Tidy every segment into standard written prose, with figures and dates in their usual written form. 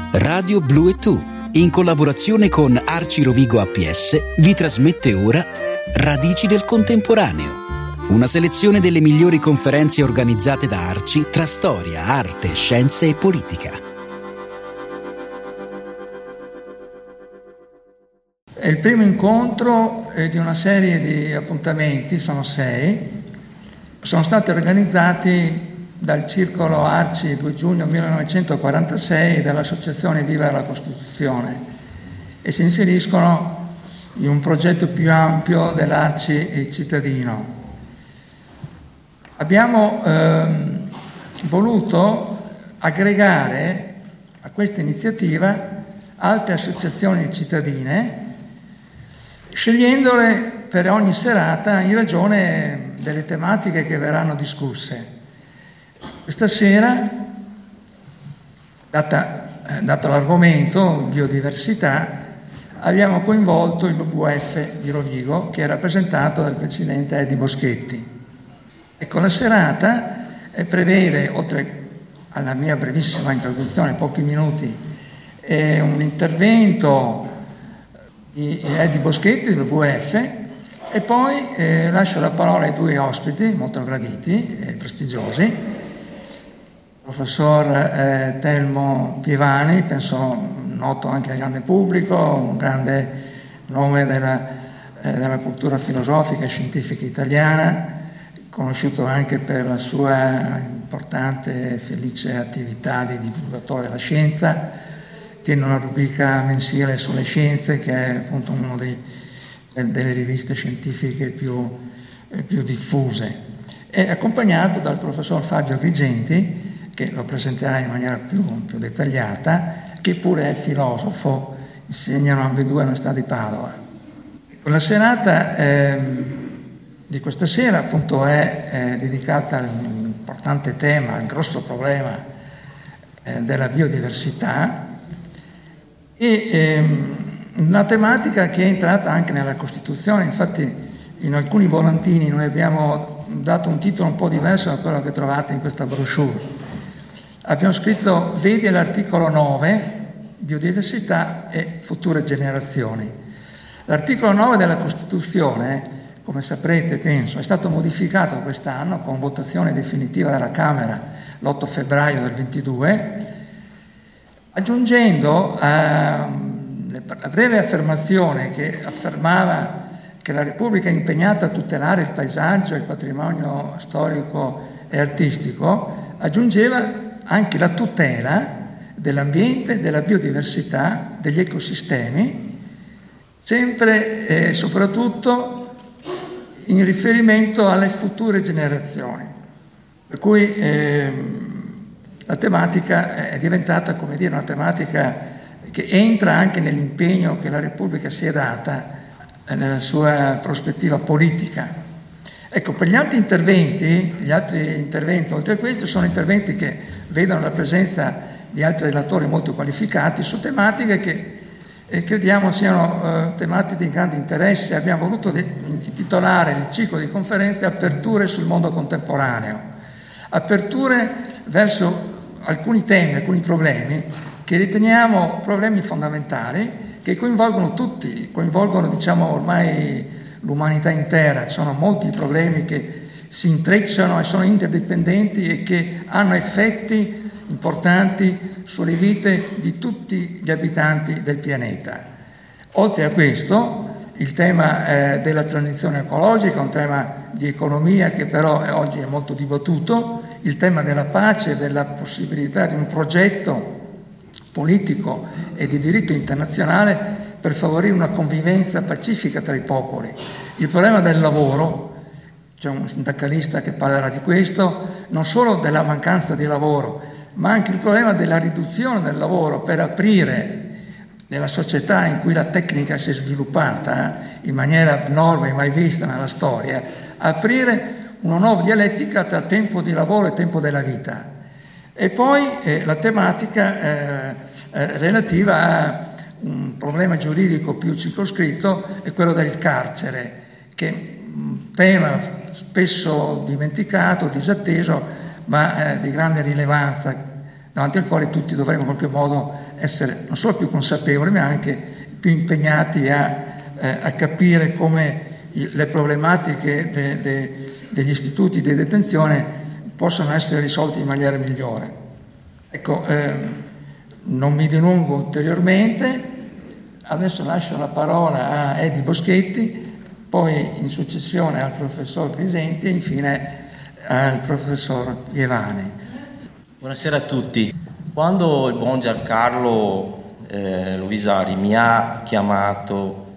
Radio Blu e Tu, in collaborazione con Arci Rovigo APS, vi trasmette ora Radici del Contemporaneo, una selezione delle migliori conferenze organizzate da Arci tra storia, arte, scienze e politica. È il primo incontro di una serie di appuntamenti, sono 6, sono stati organizzati dal Circolo Arci 2 giugno 1946 e dall'Associazione Viva la Costituzione e si inseriscono in un progetto più ampio dell'Arci cittadino. Abbiamo voluto aggregare a questa iniziativa altre associazioni cittadine, scegliendole per ogni serata in ragione delle tematiche che verranno discusse. Questa sera, dato l'argomento biodiversità, abbiamo coinvolto il WWF di Rovigo, che è rappresentato dal presidente Eddie Boschetti. Ecco, la serata prevede, oltre alla mia brevissima introduzione, pochi minuti, un intervento di Eddie Boschetti del WWF e poi lascio la parola ai due ospiti molto graditi e prestigiosi. Il professor Telmo Pievani, penso noto anche al grande pubblico, un grande nome della cultura filosofica e scientifica italiana, conosciuto anche per la sua importante e felice attività di divulgatore della scienza. Tiene una rubrica mensile sulle scienze che è appunto una delle riviste scientifiche più diffuse. È accompagnato dal professor Fabio Grigenti, che lo presenterà in maniera più dettagliata, che pure è filosofo, insegnano ambedue all'Università di Padova. La serata di questa sera appunto è dedicata all'importante tema, al grosso problema della biodiversità e una tematica che è entrata anche nella Costituzione. Infatti in alcuni volantini noi abbiamo dato un titolo un po' diverso da quello che trovate in questa brochure. Abbiamo scritto: vedi l'articolo 9, biodiversità e future generazioni. L'articolo 9 della Costituzione, come saprete, penso, è stato modificato quest'anno con votazione definitiva dalla Camera l'8 febbraio del 22, aggiungendo la breve affermazione che affermava che la Repubblica è impegnata a tutelare il paesaggio e il patrimonio storico e artistico, aggiungeva anche la tutela dell'ambiente, della biodiversità, degli ecosistemi, sempre e soprattutto in riferimento alle future generazioni. Per cui la tematica è diventata, come dire, una tematica che entra anche nell'impegno che la Repubblica si è data nella sua prospettiva politica. Ecco, per gli altri interventi oltre a questo sono interventi che vedono la presenza di altri relatori molto qualificati su tematiche che crediamo siano tematiche di grande interesse. Abbiamo voluto intitolare il ciclo di conferenze Aperture sul mondo contemporaneo, aperture verso alcuni temi, alcuni problemi che riteniamo problemi fondamentali, che coinvolgono tutti, diciamo ormai l'umanità intera. Ci sono molti problemi che si intrecciano e sono interdipendenti e che hanno effetti importanti sulle vite di tutti gli abitanti del pianeta. Oltre a questo, il tema della transizione ecologica, un tema di economia che però oggi è molto dibattuto, il tema della pace, della possibilità di un progetto politico e di diritto internazionale per favorire una convivenza pacifica tra i popoli. Il problema del lavoro, c'è un sindacalista che parlerà di questo, non solo della mancanza di lavoro, ma anche il problema della riduzione del lavoro per aprire, nella società in cui la tecnica si è sviluppata in maniera abnorme, mai vista nella storia, aprire una nuova dialettica tra tempo di lavoro e tempo della vita. E poi la tematica relativa a un problema giuridico più circoscritto è quello del carcere, che è un tema spesso dimenticato, disatteso, ma di grande rilevanza davanti al quale tutti dovremmo in qualche modo essere non solo più consapevoli, ma anche più impegnati a capire come le problematiche degli istituti di detenzione possono essere risolte in maniera migliore. Ecco, non mi dilungo ulteriormente, adesso lascio la parola a Edi Boschetti, poi in successione al professor Crisenti e infine al professor Pievani. Buonasera a tutti. Quando il buon Giancarlo Lovisari mi ha chiamato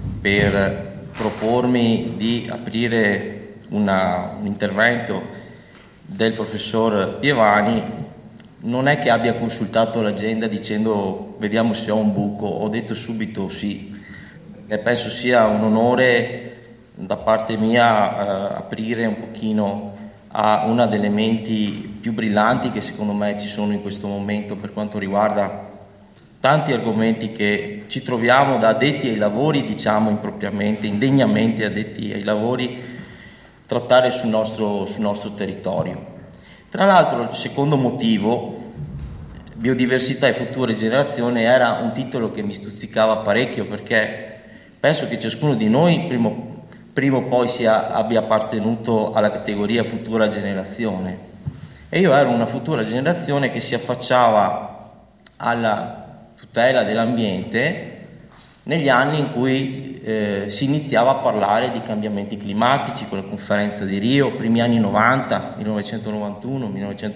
per propormi di aprire un intervento del professor Pievani, non è che abbia consultato l'agenda dicendo vediamo se ho un buco, ho detto subito sì, perché penso sia un onore da parte mia aprire un pochino a una delle menti più brillanti che secondo me ci sono in questo momento per quanto riguarda tanti argomenti che ci troviamo da addetti ai lavori, diciamo impropriamente, indegnamente addetti ai lavori, trattare sul nostro territorio. Tra l'altro il secondo motivo, biodiversità e future generazioni, era un titolo che mi stuzzicava parecchio, perché penso che ciascuno di noi prima o poi abbia appartenuto alla categoria futura generazione, e io ero una futura generazione che si affacciava alla tutela dell'ambiente negli anni in cui si iniziava a parlare di cambiamenti climatici con la conferenza di Rio, primi anni 90, 1991,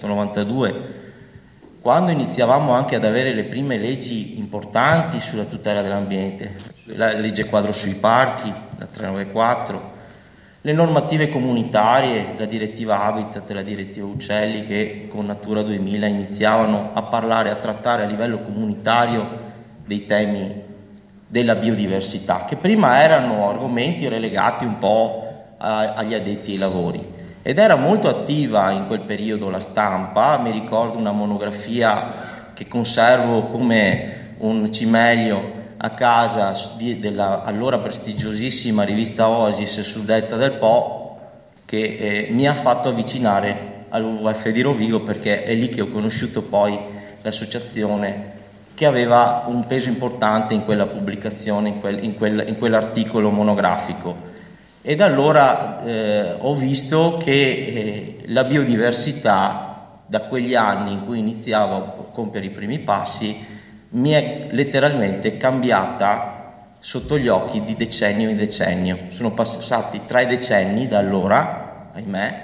1992, quando iniziavamo anche ad avere le prime leggi importanti sulla tutela dell'ambiente, la legge quadro sui parchi, la 394, le normative comunitarie, la direttiva Habitat e la direttiva Uccelli, che con Natura 2000 iniziavano a parlare, a trattare a livello comunitario dei temi della biodiversità, che prima erano argomenti relegati un po' agli addetti ai lavori. Ed era molto attiva in quel periodo la stampa, mi ricordo una monografia che conservo come un cimelio a casa della allora prestigiosissima rivista Oasis sul Delta del Po, che mi ha fatto avvicinare al WWF di Rovigo, perché è lì che ho conosciuto poi l'associazione che aveva un peso importante in quella pubblicazione, in quell'articolo monografico. E da allora ho visto che la biodiversità, da quegli anni in cui iniziavo a compiere i primi passi, mi è letteralmente cambiata sotto gli occhi di decennio in decennio. Sono passati 3 decenni da allora, ahimè,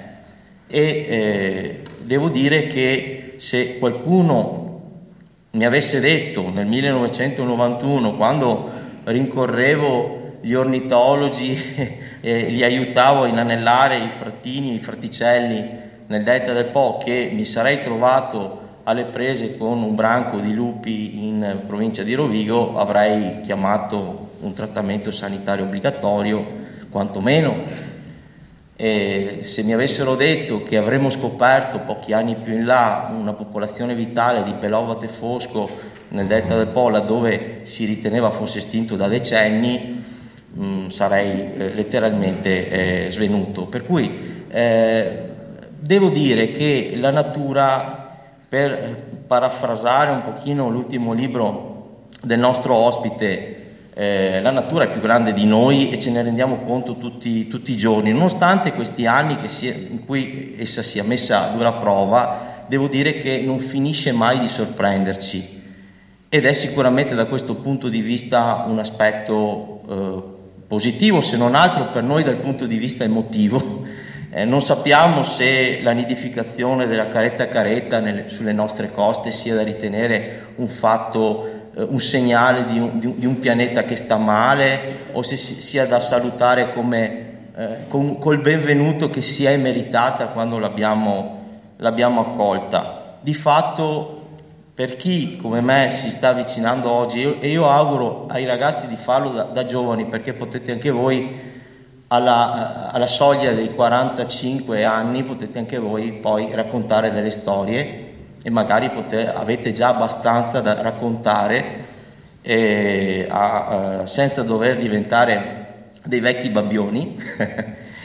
e devo dire che se qualcuno mi avesse detto nel 1991, quando rincorrevo gli ornitologi e li aiutavo a inanellare i frattini e i fratticelli nel Delta del Po, che mi sarei trovato alle prese con un branco di lupi in provincia di Rovigo, avrei chiamato un trattamento sanitario obbligatorio, quantomeno. E se mi avessero detto che avremmo scoperto pochi anni più in là una popolazione vitale di pelovate fosco nel Delta del Po, laddove si riteneva fosse estinto da decenni, sarei letteralmente svenuto. Per cui devo dire che la natura, per parafrasare un pochino l'ultimo libro del nostro ospite, la natura è più grande di noi e ce ne rendiamo conto tutti i giorni, nonostante questi anni in cui essa sia messa a dura prova. Devo dire che non finisce mai di sorprenderci, ed è sicuramente da questo punto di vista un aspetto positivo, se non altro per noi dal punto di vista emotivo. Non sappiamo se la nidificazione della caretta sulle nostre coste sia da ritenere un fatto, un segnale di un pianeta che sta male, o se sia da salutare col benvenuto che si è meritata quando l'abbiamo accolta. Di fatto, per chi come me si sta avvicinando oggi, e io auguro ai ragazzi di farlo da giovani, perché potete anche voi alla soglia dei 45 anni, potete anche voi poi raccontare delle storie, e magari avete già abbastanza da raccontare senza dover diventare dei vecchi babbioni.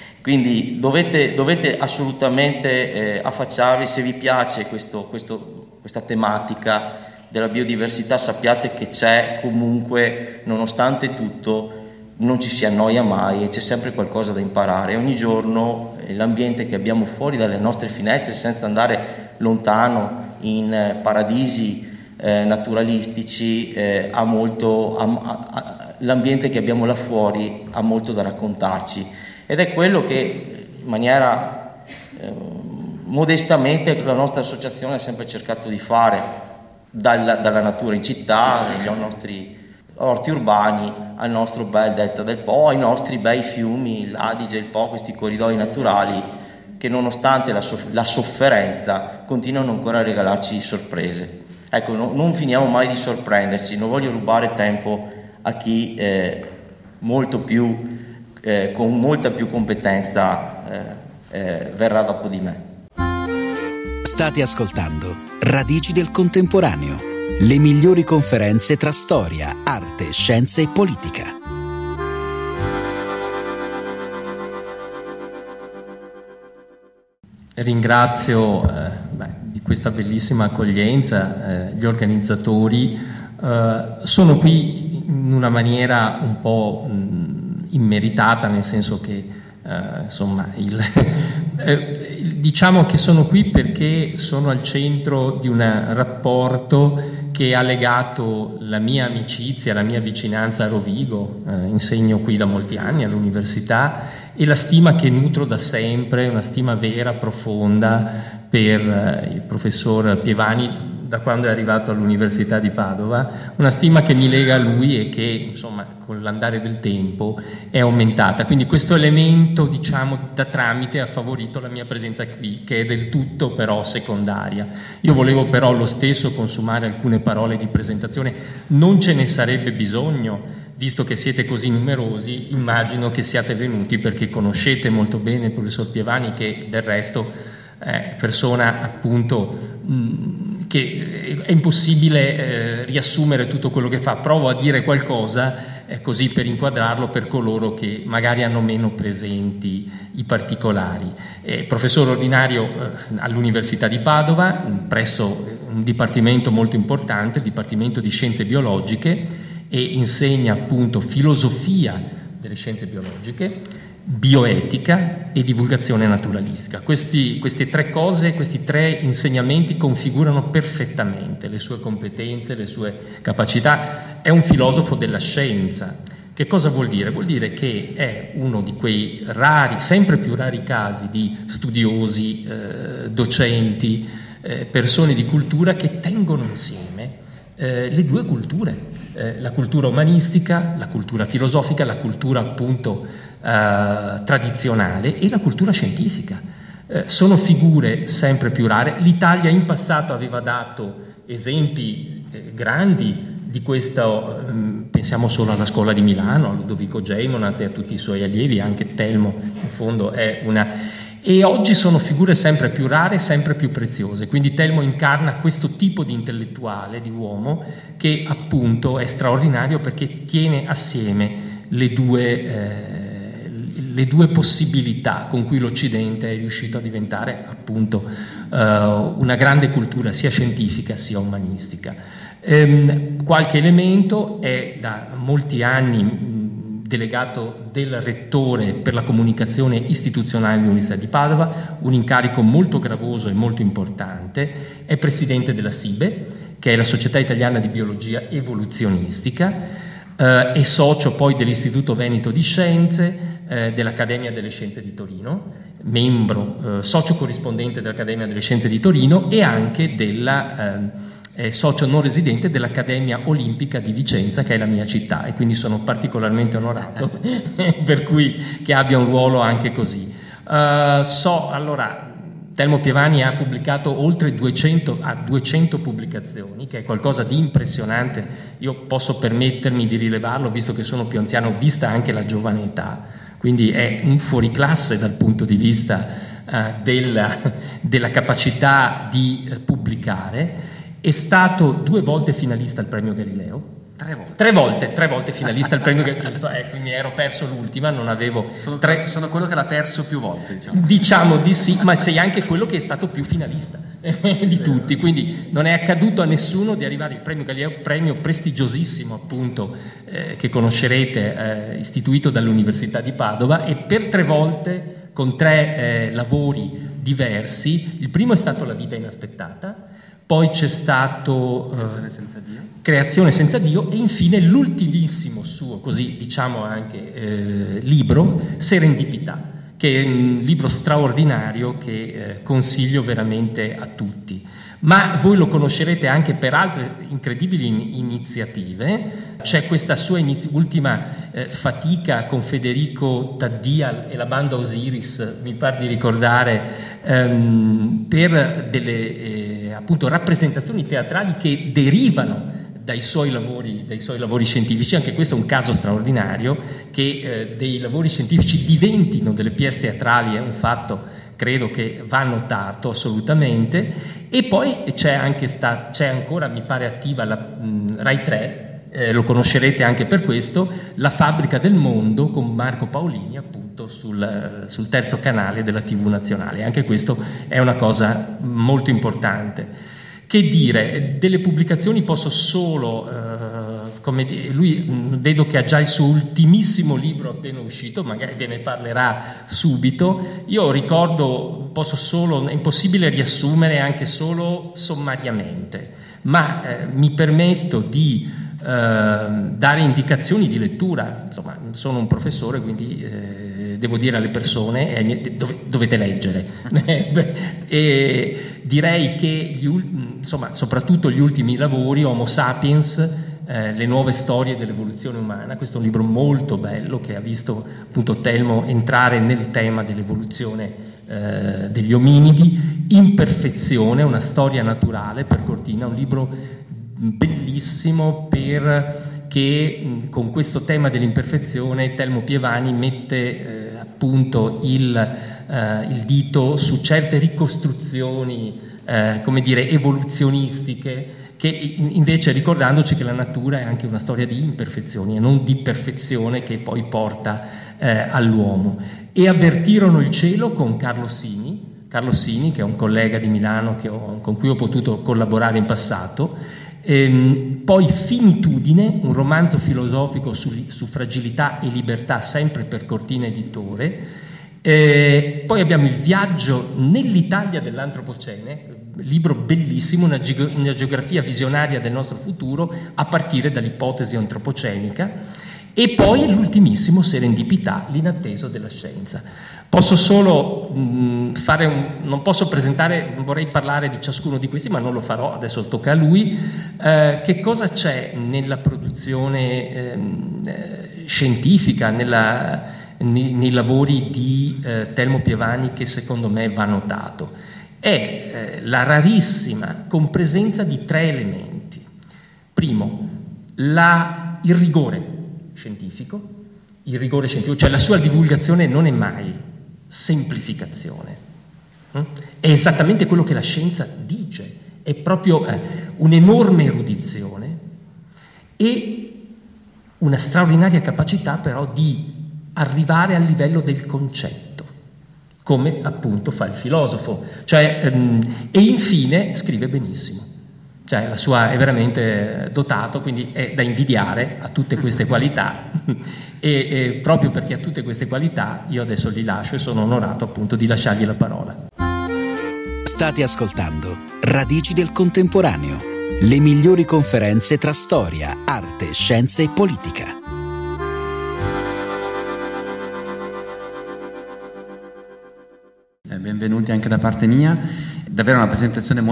Quindi dovete assolutamente affacciarvi, se vi piace questo questa tematica della biodiversità, sappiate che c'è comunque, nonostante tutto, non ci si annoia mai e c'è sempre qualcosa da imparare. Ogni giorno l'ambiente che abbiamo fuori dalle nostre finestre, senza andare lontano in paradisi naturalistici, ha molto, l'ambiente che abbiamo là fuori ha molto da raccontarci, ed è quello che in maniera modestamente la nostra associazione ha sempre cercato di fare, dalla natura in città, ai nostri orti urbani, al nostro bel delta del Po, ai nostri bei fiumi, l'Adige e il Po, questi corridoi naturali che nonostante la sofferenza continuano ancora a regalarci sorprese. Ecco, non finiamo mai di sorprenderci, non voglio rubare tempo a chi molto più, con molta più competenza verrà dopo di me. State ascoltando Radici del Contemporaneo, le migliori conferenze tra storia, arte, scienze e politica. Ringrazio di questa bellissima accoglienza gli organizzatori. Sono qui in una maniera un po' immeritata, nel senso che diciamo che sono qui perché sono al centro di un rapporto che ha legato la mia amicizia, la mia vicinanza a Rovigo, insegno qui da molti anni all'università, e la stima che nutro da sempre, una stima vera, profonda per il professor Pievani da quando è arrivato all'Università di Padova, una stima che mi lega a lui e che, insomma, con l'andare del tempo è aumentata. Quindi questo elemento, diciamo, da tramite ha favorito la mia presenza qui, che è del tutto però secondaria. Io volevo però lo stesso consumare alcune parole di presentazione, non ce ne sarebbe bisogno, visto che siete così numerosi, immagino che siate venuti perché conoscete molto bene il professor Pievani, che del resto è persona appunto che è impossibile riassumere tutto quello che fa. Provo a dire qualcosa così per inquadrarlo per coloro che magari hanno meno presenti i particolari. Professor ordinario all'Università di Padova, presso un dipartimento molto importante, il Dipartimento di Scienze Biologiche, e insegna appunto filosofia delle scienze biologiche, bioetica e divulgazione naturalistica. Queste tre cose, questi tre insegnamenti configurano perfettamente le sue competenze, le sue capacità. È un filosofo della scienza. Che cosa vuol dire? Vuol dire che è uno di quei rari, sempre più rari casi di studiosi, docenti, persone di cultura che tengono insieme le due culture, la cultura umanistica, la cultura filosofica, la cultura appunto tradizionale e la cultura scientifica. Sono figure sempre più rare. L'Italia in passato aveva dato esempi grandi di questo, pensiamo solo alla scuola di Milano, a Ludovico Geimonat e a tutti i suoi allievi, anche Telmo in fondo è una... E oggi sono figure sempre più rare, sempre più preziose. Quindi Telmo incarna questo tipo di intellettuale, di uomo, che appunto è straordinario perché tiene assieme le due possibilità con cui l'Occidente è riuscito a diventare appunto una grande cultura sia scientifica sia umanistica. Qualche elemento: è da molti anni delegato del rettore per la comunicazione istituzionale dell'Università di Padova, un incarico molto gravoso e molto importante. È presidente della SIBE, che è la Società Italiana di Biologia Evoluzionistica, è socio poi dell'Istituto Veneto di Scienze, dell'Accademia delle Scienze di Torino, membro, socio corrispondente dell'Accademia delle Scienze di Torino e anche socio non residente dell'Accademia Olimpica di Vicenza, che è la mia città, e quindi sono particolarmente onorato per cui che abbia un ruolo anche così. Allora, Telmo Pievani ha pubblicato oltre 200 pubblicazioni, che è qualcosa di impressionante. Io posso permettermi di rilevarlo, visto che sono più anziano, vista anche la giovane età, quindi è un fuoriclasse dal punto di vista della capacità di pubblicare. È stato 2 volte finalista al premio Galileo, Tre volte finalista al premio, quindi ero perso l'ultima, non avevo... Sono quello che l'ha perso più volte, diciamo. Diciamo di sì, ma sei anche quello che è stato più finalista di tutti, quindi non è accaduto a nessuno di arrivare al premio Galileo, premio prestigiosissimo appunto, che conoscerete, istituito dall'Università di Padova, e per 3 volte con 3 lavori diversi. Il primo è stato La vita inaspettata, poi c'è stato Creazione senza Dio e infine l'ultimissimo suo, così diciamo anche, libro, Serendipità, che è un libro straordinario che consiglio veramente a tutti. Ma voi lo conoscerete anche per altre incredibili iniziative. C'è questa sua ultima fatica con Federico Taddia e la banda Osiris, mi pare di ricordare, per delle appunto rappresentazioni teatrali che derivano dai suoi lavori scientifici. Anche questo è un caso straordinario, che dei lavori scientifici diventino delle pièce teatrali, è un fatto credo che va notato assolutamente. E poi c'è ancora, mi pare, attiva la Rai 3, lo conoscerete anche per questo, La fabbrica del mondo con Marco Paolini, appunto sul terzo canale della TV nazionale. Anche questo è una cosa molto importante. Che dire, delle pubblicazioni posso solo, lui vedo che ha già il suo ultimissimo libro appena uscito, magari ve ne parlerà subito. Io ricordo, è impossibile riassumere anche solo sommariamente, ma mi permetto di dare indicazioni di lettura. Insomma, sono un professore, quindi devo dire alle persone dovete leggere. E direi che soprattutto gli ultimi lavori, Homo Sapiens, le nuove storie dell'evoluzione umana, questo è un libro molto bello che ha visto appunto Telmo entrare nel tema dell'evoluzione degli ominidi. Imperfezione, una storia naturale, per Cortina, un libro bellissimo che con questo tema dell'imperfezione Telmo Pievani mette appunto il dito su certe ricostruzioni evoluzionistiche, che invece, ricordandoci che la natura è anche una storia di imperfezioni e non di perfezione che poi porta all'uomo. E Avvertirono il cielo con Carlo Sini, che è un collega di Milano con cui ho potuto collaborare in passato. Poi Finitudine, un romanzo filosofico su fragilità e libertà, sempre per Cortina Editore. Poi abbiamo Il viaggio nell'Italia dell'Antropocene, libro bellissimo, una geografia visionaria del nostro futuro a partire dall'ipotesi antropocenica. E poi l'ultimissimo, Serendipità, l'inatteso della scienza. Posso solo non posso presentare, vorrei parlare di ciascuno di questi, ma non lo farò, adesso tocca a lui. Che cosa c'è nella produzione scientifica, nei lavori di Telmo Pievani, che secondo me va notato? È la rarissima compresenza di 3 elementi. Primo, il rigore scientifico, cioè la sua divulgazione non è mai semplificazione, è esattamente quello che la scienza dice, è proprio un'enorme erudizione e una straordinaria capacità però di arrivare al livello del concetto, come appunto fa il filosofo, e infine scrive benissimo. La sua è veramente dotato, quindi è da invidiare, a tutte queste qualità e proprio perché ha tutte queste qualità io adesso li lascio e sono onorato appunto di lasciargli la parola. State ascoltando Radici del Contemporaneo, le migliori conferenze tra storia, arte, scienze e politica. Benvenuti anche da parte mia. Davvero una presentazione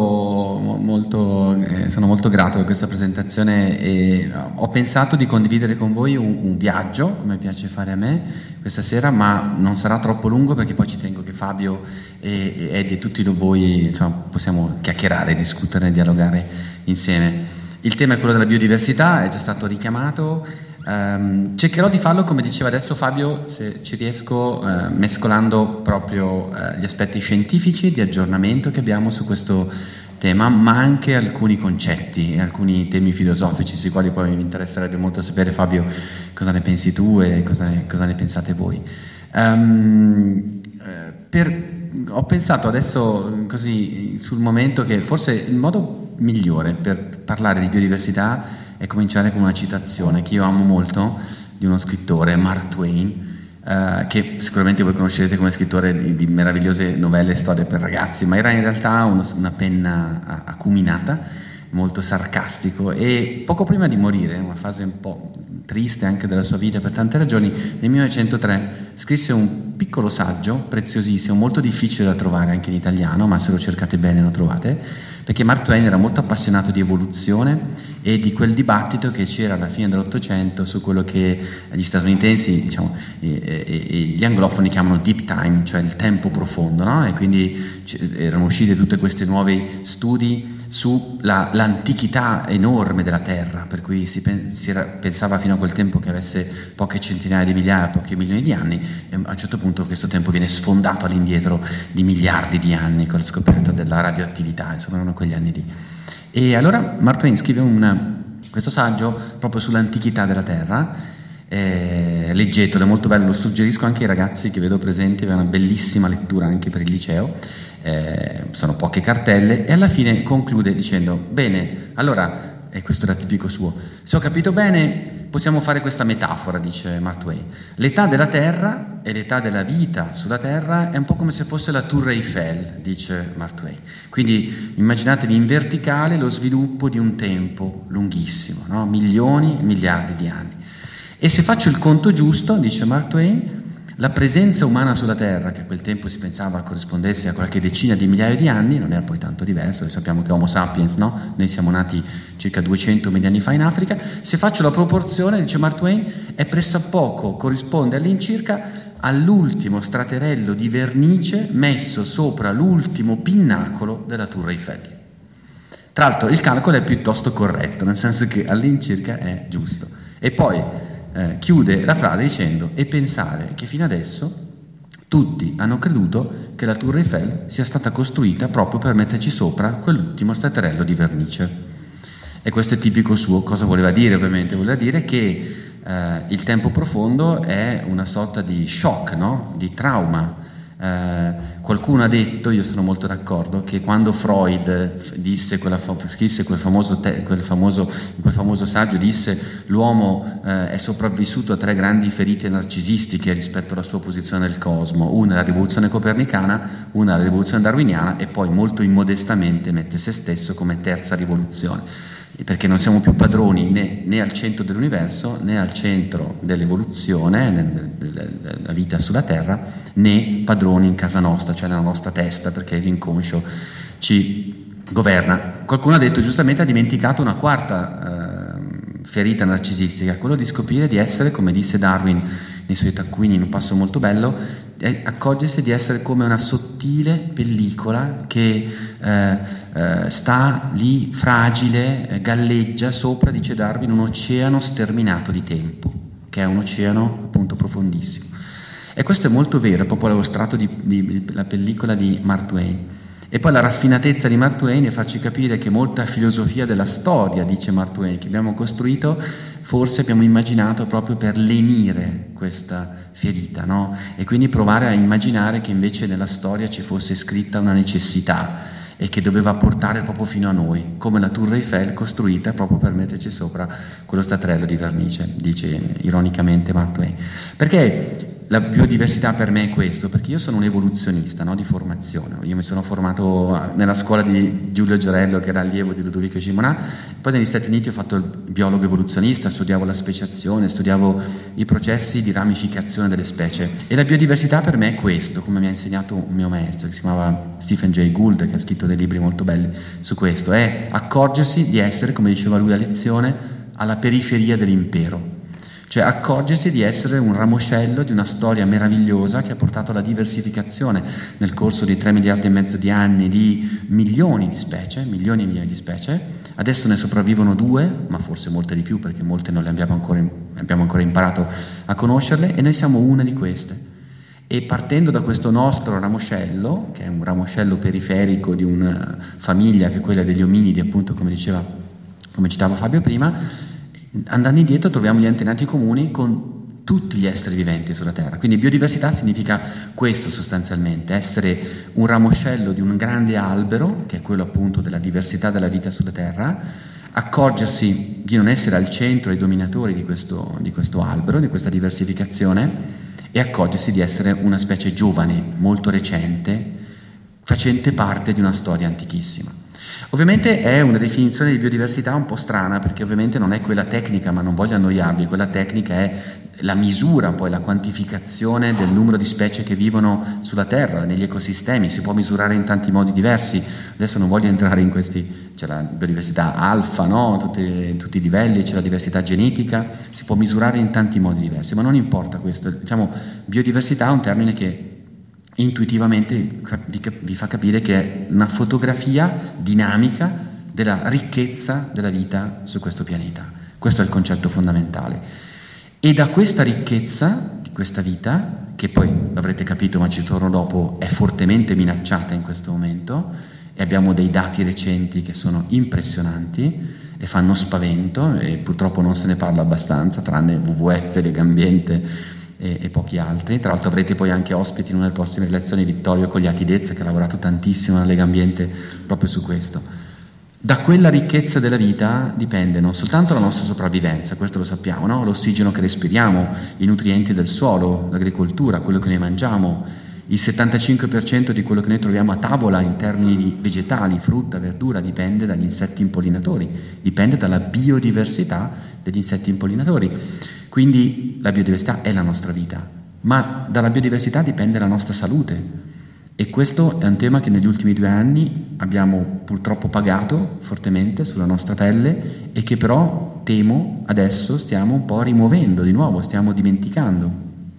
sono molto grato per questa presentazione e ho pensato di condividere con voi un viaggio, come piace fare a me questa sera, ma non sarà troppo lungo perché poi ci tengo che Fabio e Eddie e tutti voi possiamo chiacchierare, discutere, dialogare insieme. Il tema è quello della biodiversità, è già stato richiamato. Cercherò di farlo, come diceva adesso Fabio, se ci riesco, mescolando proprio gli aspetti scientifici di aggiornamento che abbiamo su questo tema, ma anche alcuni concetti e alcuni temi filosofici sui quali poi mi interesserebbe molto sapere, Fabio, cosa ne pensi tu e cosa ne pensate voi. Ho pensato adesso così sul momento che forse il modo migliore per parlare di biodiversità è cominciare con una citazione che io amo molto, di uno scrittore, Mark Twain, che sicuramente voi conoscerete come scrittore di meravigliose novelle e storie per ragazzi, ma era in realtà una penna acuminata, molto sarcastico, e poco prima di morire, una fase un po' triste anche della sua vita per tante ragioni, nel 1903 scrisse un piccolo saggio preziosissimo, molto difficile da trovare anche in italiano, ma se lo cercate bene lo trovate, perché Mark Twain era molto appassionato di evoluzione e di quel dibattito che c'era alla fine dell'Ottocento su quello che gli statunitensi, diciamo, e gli anglofoni chiamano deep time, cioè il tempo profondo, no? E quindi erano usciti tutti questi nuovi studi sull'antichità enorme della Terra, per cui pensava fino a quel tempo che avesse poche centinaia di migliaia, pochi milioni di anni, e a un certo punto questo tempo viene sfondato all'indietro di miliardi di anni con la scoperta della radioattività, insomma erano quegli anni lì. E allora Mark Twain scrive questo saggio proprio sull'antichità della Terra. Leggetelo, è molto bello, lo suggerisco anche ai ragazzi che vedo presenti, è una bellissima lettura anche per il liceo. Sono poche cartelle, e alla fine conclude dicendo: bene, allora, e questo era tipico suo, se ho capito bene possiamo fare questa metafora, dice Mark Twain, l'età della Terra e l'età della vita sulla Terra è un po' come se fosse la Tour Eiffel, dice Mark Twain, quindi immaginatevi in verticale lo sviluppo di un tempo lunghissimo, no? Milioni, miliardi di anni, e se faccio il conto giusto, dice Mark Twain, la presenza umana sulla Terra, che a quel tempo si pensava corrispondesse a qualche decina di migliaia di anni, non era poi tanto diverso, noi sappiamo che Homo sapiens, no? Noi siamo nati circa 200.000 anni fa in Africa, se faccio la proporzione, dice Mark Twain, è pressappoco, corrisponde all'incirca all'ultimo straterello di vernice messo sopra l'ultimo pinnacolo della Tour Eiffel. Tra l'altro il calcolo è piuttosto corretto, nel senso che all'incirca è giusto. E poi chiude la frase dicendo: e pensare che fino adesso tutti hanno creduto che la Tour Eiffel sia stata costruita proprio per metterci sopra quell'ultimo straterello di vernice. E questo è tipico suo. Cosa voleva dire? Ovviamente voleva dire che il tempo profondo è una sorta di shock, no? Di trauma. Qualcuno ha detto, io sono molto d'accordo, che quando Freud scrisse quel famoso saggio, disse: l'uomo è sopravvissuto a 3 grandi ferite narcisistiche rispetto alla sua posizione nel cosmo, una la rivoluzione copernicana, una la rivoluzione darwiniana, e poi molto immodestamente mette se stesso come terza rivoluzione, perché non siamo più padroni né al centro dell'universo, né al centro dell'evoluzione, della vita sulla Terra, né padroni in casa nostra, cioè nella nostra testa, perché l'inconscio ci governa. Qualcuno ha detto, giustamente, ha dimenticato una quarta ferita narcisistica, quello di scoprire di essere, come disse Darwin nei suoi taccuini in un passo molto bello, accorgersi di essere come una sottile pellicola che sta lì fragile, galleggia sopra, dice Darwin, un oceano sterminato di tempo, che è un oceano appunto profondissimo. E questo è molto vero, è proprio lo strato di la pellicola di Mark Twain. E poi la raffinatezza di Mark Twain è farci capire che molta filosofia della storia, dice Mark Twain, che abbiamo costruito, forse abbiamo immaginato proprio per lenire questa ferita, no? E quindi provare a immaginare che invece nella storia ci fosse scritta una necessità e che doveva portare proprio fino a noi, come la Tour Eiffel costruita proprio per metterci sopra quello straterello di vernice, dice ironicamente Mark Twain. Perché la biodiversità per me è questo, perché io sono un evoluzionista, no, di formazione. Io mi sono formato nella scuola di Giulio Giorello, che era allievo di Ludovico Gimonà, poi negli Stati Uniti ho fatto il biologo evoluzionista, studiavo la speciazione, studiavo i processi di ramificazione delle specie, e la biodiversità per me è questo, come mi ha insegnato un mio maestro che si chiamava Stephen Jay Gould, che ha scritto dei libri molto belli su questo, è accorgersi di essere, come diceva lui a lezione, alla periferia dell'impero. Cioè accorgersi di essere un ramoscello di una storia meravigliosa che ha portato alla diversificazione nel corso di 3 miliardi e mezzo di anni di milioni e milioni di specie. Adesso ne sopravvivono 2, ma forse molte di più, perché molte non le abbiamo ancora imparato a conoscerle, e noi siamo una di queste. E partendo da questo nostro ramoscello, che è un ramoscello periferico di una famiglia che è quella degli ominidi, appunto come citava Fabio prima, andando indietro troviamo gli antenati comuni con tutti gli esseri viventi sulla Terra. Quindi biodiversità significa questo sostanzialmente, essere un ramoscello di un grande albero, che è quello appunto della diversità della vita sulla Terra, accorgersi di non essere al centro, i dominatori di questo albero, di questa diversificazione, e accorgersi di essere una specie giovane, molto recente, facente parte di una storia antichissima. Ovviamente è una definizione di biodiversità un po' strana, perché ovviamente non è quella tecnica, ma non voglio annoiarvi, quella tecnica è la misura, poi la quantificazione del numero di specie che vivono sulla Terra, negli ecosistemi, si può misurare in tanti modi diversi. Adesso non voglio entrare in questi, c'è la biodiversità alfa, no? Tutti i livelli, c'è la diversità genetica, si può misurare in tanti modi diversi, ma non importa questo. Diciamo, biodiversità è un termine che intuitivamente vi fa capire che è una fotografia dinamica della ricchezza della vita su questo pianeta. Questo è il concetto fondamentale. E da questa ricchezza di questa vita, che poi l'avrete capito, ma ci torno dopo, è fortemente minacciata in questo momento, e abbiamo dei dati recenti che sono impressionanti e fanno spavento, e purtroppo non se ne parla abbastanza, tranne WWF, Legambiente e pochi altri. Tra l'altro avrete poi anche ospiti in una delle prossime lezioni Vittorio Cogliatidezza, che ha lavorato tantissimo nella Legambiente proprio su questo. Da quella ricchezza della vita dipende non soltanto la nostra sopravvivenza, questo lo sappiamo, no? L'ossigeno che respiriamo, i nutrienti del suolo, l'agricoltura, quello che noi mangiamo, il 75% di quello che noi troviamo a tavola in termini di vegetali, frutta, verdura, dipende dagli insetti impollinatori, dipende dalla biodiversità degli insetti impollinatori. Quindi la biodiversità è la nostra vita, ma dalla biodiversità dipende la nostra salute. E questo è un tema che negli ultimi 2 anni abbiamo purtroppo pagato fortemente sulla nostra pelle, e che però, temo, adesso stiamo un po' rimuovendo di nuovo, stiamo dimenticando.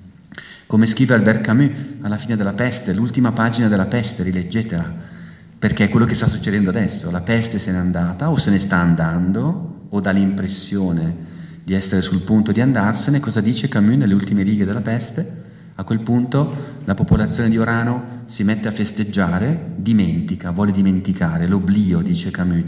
Come scrive Albert Camus alla fine della Peste, l'ultima pagina della Peste, rileggetela, perché è quello che sta succedendo adesso. La peste se n'è andata, o se ne sta andando, o dà l'impressione di essere sul punto di andarsene. Cosa dice Camus nelle ultime righe della Peste? A quel punto la popolazione di Orano si mette a festeggiare, dimentica, vuole dimenticare, l'oblio, dice Camus,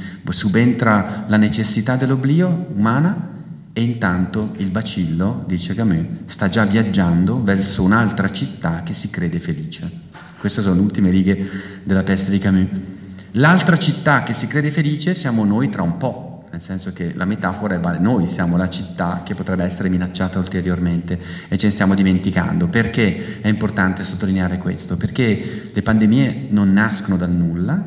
subentra la necessità dell'oblio umana, e intanto il bacillo, dice Camus, sta già viaggiando verso un'altra città che si crede felice. Queste sono le ultime righe della Peste di Camus. L'altra città che si crede felice siamo noi tra un po'. Nel senso che la metafora è noi siamo la città che potrebbe essere minacciata ulteriormente, e ce ne stiamo dimenticando. Perché è importante sottolineare questo? Perché le pandemie non nascono dal nulla.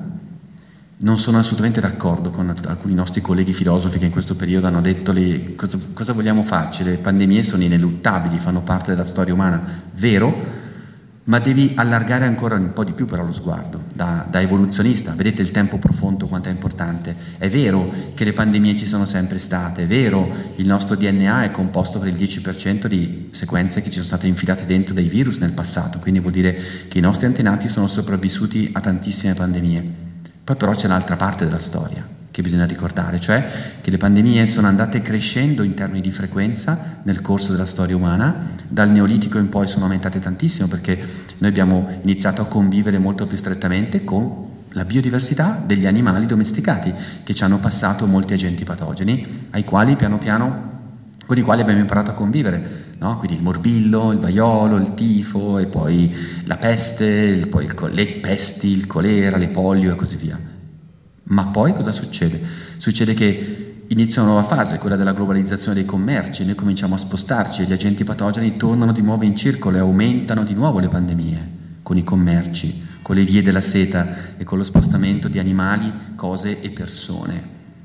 Non sono assolutamente d'accordo con alcuni nostri colleghi filosofi che in questo periodo hanno detto cosa vogliamo farci? Le pandemie sono ineluttabili, fanno parte della storia umana. Vero? Ma devi allargare ancora un po' di più però lo sguardo, da evoluzionista. Vedete il tempo profondo quanto è importante. È vero che le pandemie ci sono sempre state, è vero, il nostro DNA è composto per il 10% di sequenze che ci sono state infilate dentro dai virus nel passato, quindi vuol dire che i nostri antenati sono sopravvissuti a tantissime pandemie. Poi però c'è un'altra parte della storia che bisogna ricordare, cioè che le pandemie sono andate crescendo in termini di frequenza nel corso della storia umana. Dal Neolitico in poi sono aumentate tantissimo, perché noi abbiamo iniziato a convivere molto più strettamente con la biodiversità degli animali domesticati, che ci hanno passato molti agenti patogeni, ai quali piano piano, con i quali abbiamo imparato a convivere, no? Quindi il morbillo, il vaiolo, il tifo, e poi la peste, le pesti, il colera, le polio e così via. Ma poi cosa succede? Succede che inizia una nuova fase, quella della globalizzazione dei commerci. Noi cominciamo a spostarci, e gli agenti patogeni tornano di nuovo in circolo, e aumentano di nuovo le pandemie, con i commerci, con le vie della seta e con lo spostamento di animali, cose e persone.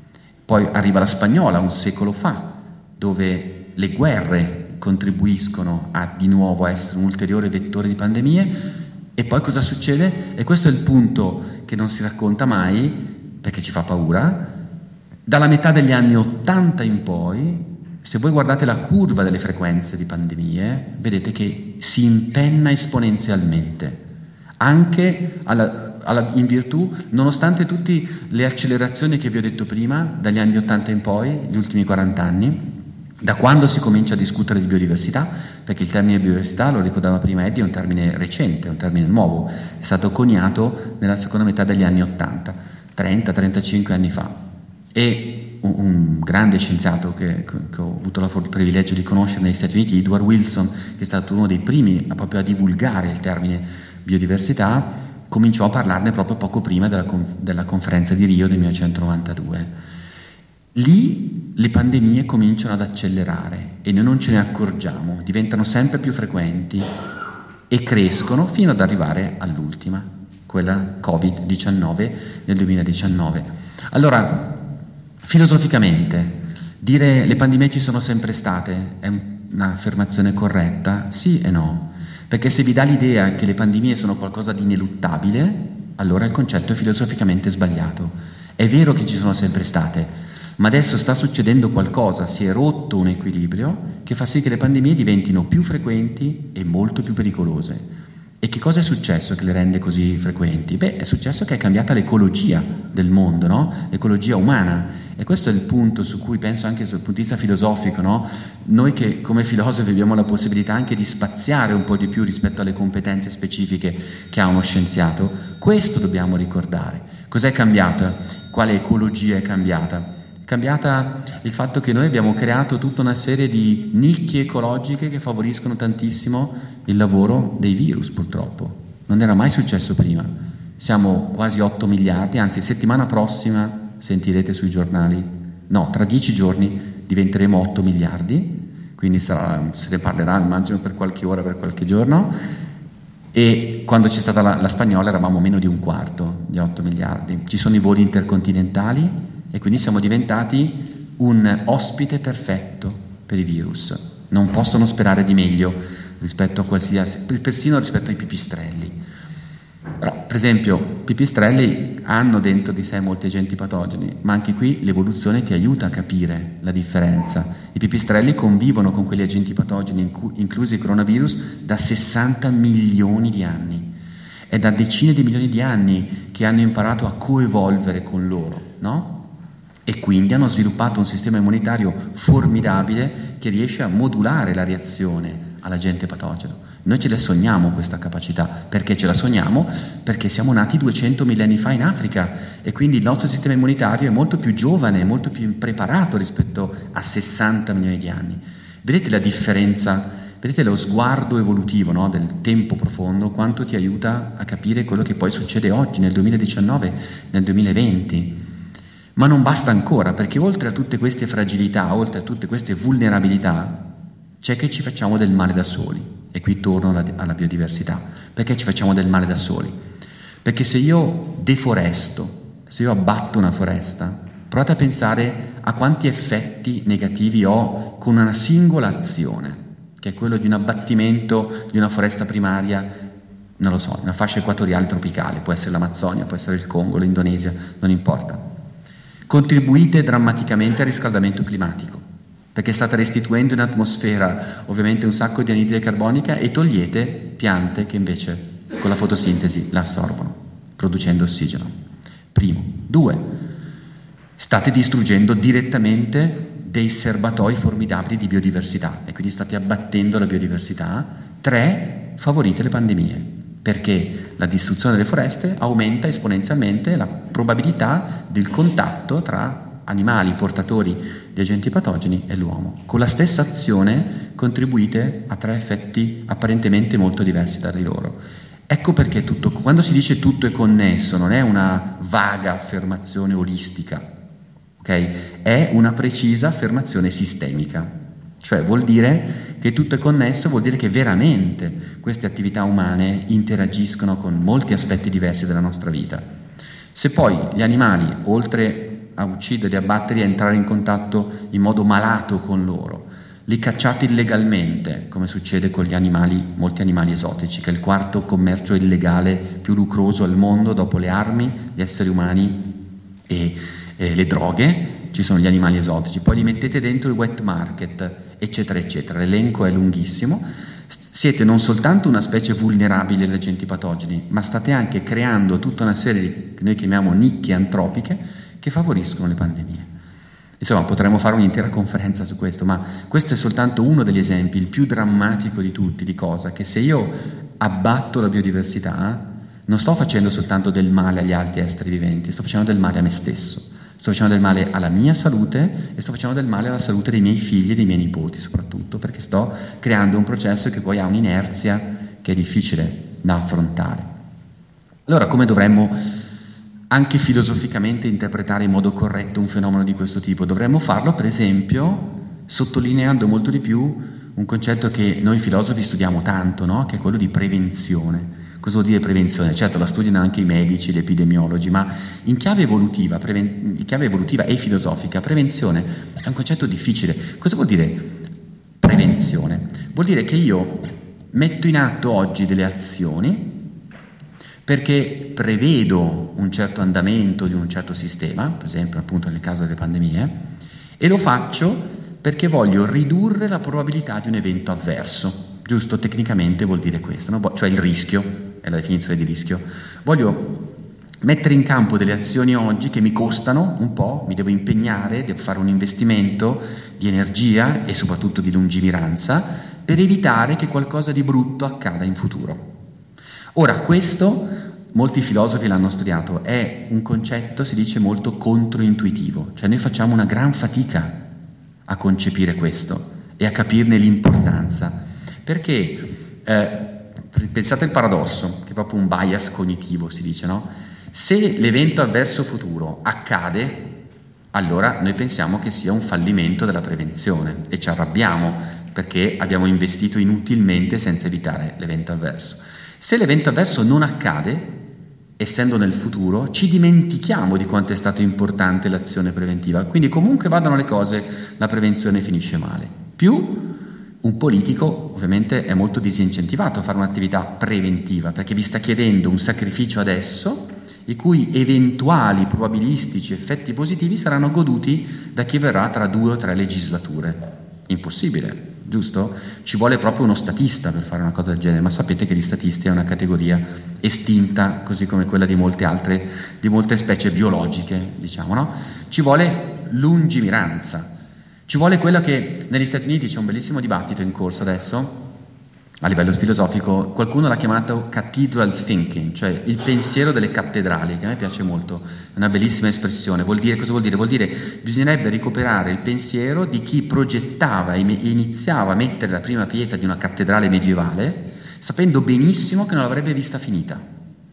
Poi arriva la spagnola un secolo fa, dove le guerre contribuiscono a di nuovo essere un ulteriore vettore di pandemie. E poi cosa succede? E questo è il punto che non si racconta mai, perché ci fa paura. Dalla metà degli anni 80 in poi, se voi guardate la curva delle frequenze di pandemie, vedete che si impenna esponenzialmente, anche in virtù, nonostante tutte le accelerazioni che vi ho detto prima, dagli anni 80 in poi, gli ultimi 40 anni, Da quando si comincia a discutere di biodiversità? Perché il termine biodiversità, lo ricordava prima Eddie, è un termine recente, è un termine nuovo, è stato coniato nella seconda metà degli anni 80, 30-35 anni fa. E un grande scienziato che ho avuto il privilegio di conoscere negli Stati Uniti, Edward Wilson, che è stato uno dei primi proprio a divulgare il termine biodiversità, cominciò a parlarne proprio poco prima della conferenza di Rio del 1992. Lì le pandemie cominciano ad accelerare e noi non ce ne accorgiamo, diventano sempre più frequenti e crescono fino ad arrivare all'ultima, quella Covid-19 nel 2019. Allora, filosoficamente, dire le pandemie ci sono sempre state è un'affermazione corretta? Sì e no, perché se vi dà l'idea che le pandemie sono qualcosa di ineluttabile, allora il concetto è filosoficamente sbagliato. È vero che ci sono sempre state, ma adesso sta succedendo qualcosa, si è rotto un equilibrio che fa sì che le pandemie diventino più frequenti e molto più pericolose. E che cosa è successo che le rende così frequenti? Beh, è successo che è cambiata l'ecologia del mondo, no? L'ecologia umana. E questo è il punto su cui penso anche dal punto di vista filosofico, no? Noi che come filosofi abbiamo la possibilità anche di spaziare un po' di più rispetto alle competenze specifiche che ha uno scienziato, questo dobbiamo ricordare. Cos'è cambiata? Quale ecologia è cambiata? Cambiata il fatto che noi abbiamo creato tutta una serie di nicchie ecologiche che favoriscono tantissimo il lavoro dei virus, purtroppo. Non era mai successo prima. Siamo quasi 8 miliardi, anzi settimana prossima sentirete sui giornali, no, tra 10 giorni diventeremo 8 miliardi, quindi se ne parlerà immagino per qualche ora, per qualche giorno, e quando c'è stata la spagnola eravamo meno di un quarto di 8 miliardi. Ci sono i voli intercontinentali, e quindi siamo diventati un ospite perfetto per i virus. Non possono sperare di meglio rispetto a qualsiasi, persino rispetto ai pipistrelli. Però, per esempio, pipistrelli hanno dentro di sé molti agenti patogeni, ma anche qui l'evoluzione ti aiuta a capire la differenza. I pipistrelli convivono con quegli agenti patogeni, inclusi il coronavirus, da 60 milioni di anni. È da decine di milioni di anni che hanno imparato a coevolvere con loro, no? E quindi hanno sviluppato un sistema immunitario formidabile che riesce a modulare la reazione all'agente patogeno. Noi ce la sogniamo questa capacità. Perché ce la sogniamo? Perché siamo nati 200 millenni fa in Africa e quindi il nostro sistema immunitario è molto più giovane, molto più preparato rispetto a 60 milioni di anni. Vedete la differenza? Vedete lo sguardo evolutivo, no, del tempo profondo, quanto ti aiuta a capire quello che poi succede oggi, nel 2019, nel 2020. Ma non basta ancora, perché oltre a tutte queste fragilità, oltre a tutte queste vulnerabilità, c'è che ci facciamo del male da soli. E qui torno alla biodiversità. Perché ci facciamo del male da soli? Perché se io deforesto, se io abbatto una foresta, provate a pensare a quanti effetti negativi ho con una singola azione, che è quello di un abbattimento di una foresta primaria, non lo so, una fascia equatoriale tropicale, può essere l'Amazzonia, può essere il Congo, l'Indonesia, non importa. Contribuite drammaticamente al riscaldamento climatico, perché state restituendo in atmosfera ovviamente un sacco di anidride carbonica e togliete piante che invece con la fotosintesi la assorbono, producendo ossigeno. Primo. 2. State distruggendo direttamente dei serbatoi formidabili di biodiversità e quindi state abbattendo la biodiversità. 3. Favorite le pandemie, perché la distruzione delle foreste aumenta esponenzialmente la probabilità del contatto tra animali portatori di agenti patogeni e l'uomo. Con la stessa azione contribuite a 3 effetti apparentemente molto diversi tra di loro. Ecco perché quando si dice tutto è connesso, non è una vaga affermazione olistica, ok? È una precisa affermazione sistemica. Cioè vuol dire che tutto è connesso, vuol dire che veramente queste attività umane interagiscono con molti aspetti diversi della nostra vita. Se poi gli animali, oltre a ucciderli, abbatterli, a entrare in contatto in modo malato con loro, li cacciate illegalmente, come succede con gli animali, molti animali esotici, che è il quarto commercio illegale più lucroso al mondo dopo le armi, gli esseri umani e le droghe, ci sono gli animali esotici, poi li mettete dentro il wet market, eccetera, eccetera. L'elenco è lunghissimo. Siete non soltanto una specie vulnerabile agli agenti patogeni, ma state anche creando tutta una serie di, che noi chiamiamo nicchie antropiche, che favoriscono le pandemie. Insomma, potremmo fare un'intera conferenza su questo, ma questo è soltanto uno degli esempi, il più drammatico di tutti, di cosa? Che se io abbatto la biodiversità, non sto facendo soltanto del male agli altri esseri viventi, sto facendo del male a me stesso, sto facendo del male alla mia salute e sto facendo del male alla salute dei miei figli e dei miei nipoti soprattutto, perché sto creando un processo che poi ha un'inerzia che è difficile da affrontare. Allora, come dovremmo anche filosoficamente interpretare in modo corretto un fenomeno di questo tipo? Dovremmo farlo, per esempio, sottolineando molto di più un concetto che noi filosofi studiamo tanto, no? Che è quello di prevenzione. Cosa vuol dire prevenzione? Certo, la studiano anche i medici, gli epidemiologi, ma in chiave evolutiva e filosofica, prevenzione è un concetto difficile. Cosa vuol dire prevenzione? Vuol dire che io metto in atto oggi delle azioni perché prevedo un certo andamento di un certo sistema, per esempio appunto nel caso delle pandemie, e lo faccio perché voglio ridurre la probabilità di un evento avverso, giusto? Tecnicamente vuol dire questo, no? Cioè il rischio, è la definizione di rischio. Voglio mettere in campo delle azioni oggi che mi costano un po', mi devo impegnare, devo fare un investimento di energia e soprattutto di lungimiranza per evitare che qualcosa di brutto accada in futuro. Ora, questo, molti filosofi l'hanno studiato, è un concetto, si dice, molto controintuitivo, cioè noi facciamo una gran fatica a concepire questo e a capirne l'importanza, perché pensate al paradosso, che è proprio un bias cognitivo, si dice, no? Se l'evento avverso futuro accade, allora noi pensiamo che sia un fallimento della prevenzione e ci arrabbiamo perché abbiamo investito inutilmente senza evitare l'evento avverso. Se l'evento avverso non accade, essendo nel futuro, ci dimentichiamo di quanto è stato importante l'azione preventiva. Quindi comunque vadano le cose, la prevenzione finisce male. Più un politico ovviamente è molto disincentivato a fare un'attività preventiva, perché vi sta chiedendo un sacrificio adesso, i cui eventuali probabilistici effetti positivi saranno goduti da chi verrà tra 2 o 3 legislature. Impossibile. Giusto? Ci vuole proprio uno statista per fare una cosa del genere, ma sapete che gli statisti è una categoria estinta, così come quella di molte specie biologiche, diciamo, no? Ci vuole lungimiranza, ci vuole quello che negli Stati Uniti c'è un bellissimo dibattito in corso adesso, a livello filosofico, qualcuno l'ha chiamato cathedral thinking, cioè il pensiero delle cattedrali, che a me piace molto, è una bellissima espressione. Cosa vuol dire? Vuol dire bisognerebbe recuperare il pensiero di chi progettava e iniziava a mettere la prima pietra di una cattedrale medievale, sapendo benissimo che non l'avrebbe vista finita.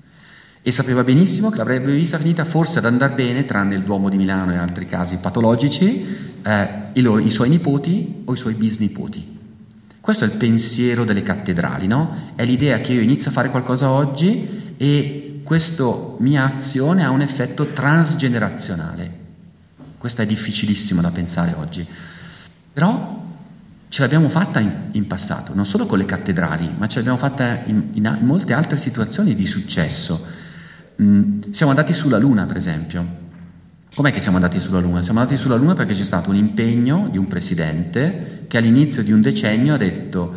E sapeva benissimo che l'avrebbe vista finita forse ad andar bene, tranne il Duomo di Milano e altri casi patologici, i suoi nipoti o i suoi bisnipoti. Questo è il pensiero delle cattedrali, no? È l'idea che io inizio a fare qualcosa oggi e questa mia azione ha un effetto transgenerazionale. Questo è difficilissimo da pensare oggi. Però ce l'abbiamo fatta in passato, non solo con le cattedrali, ma ce l'abbiamo fatta in molte altre situazioni di successo. Siamo andati sulla Luna, per esempio. Com'è che siamo andati sulla Luna? Siamo andati sulla Luna perché c'è stato un impegno di un presidente che all'inizio di un decennio ha detto,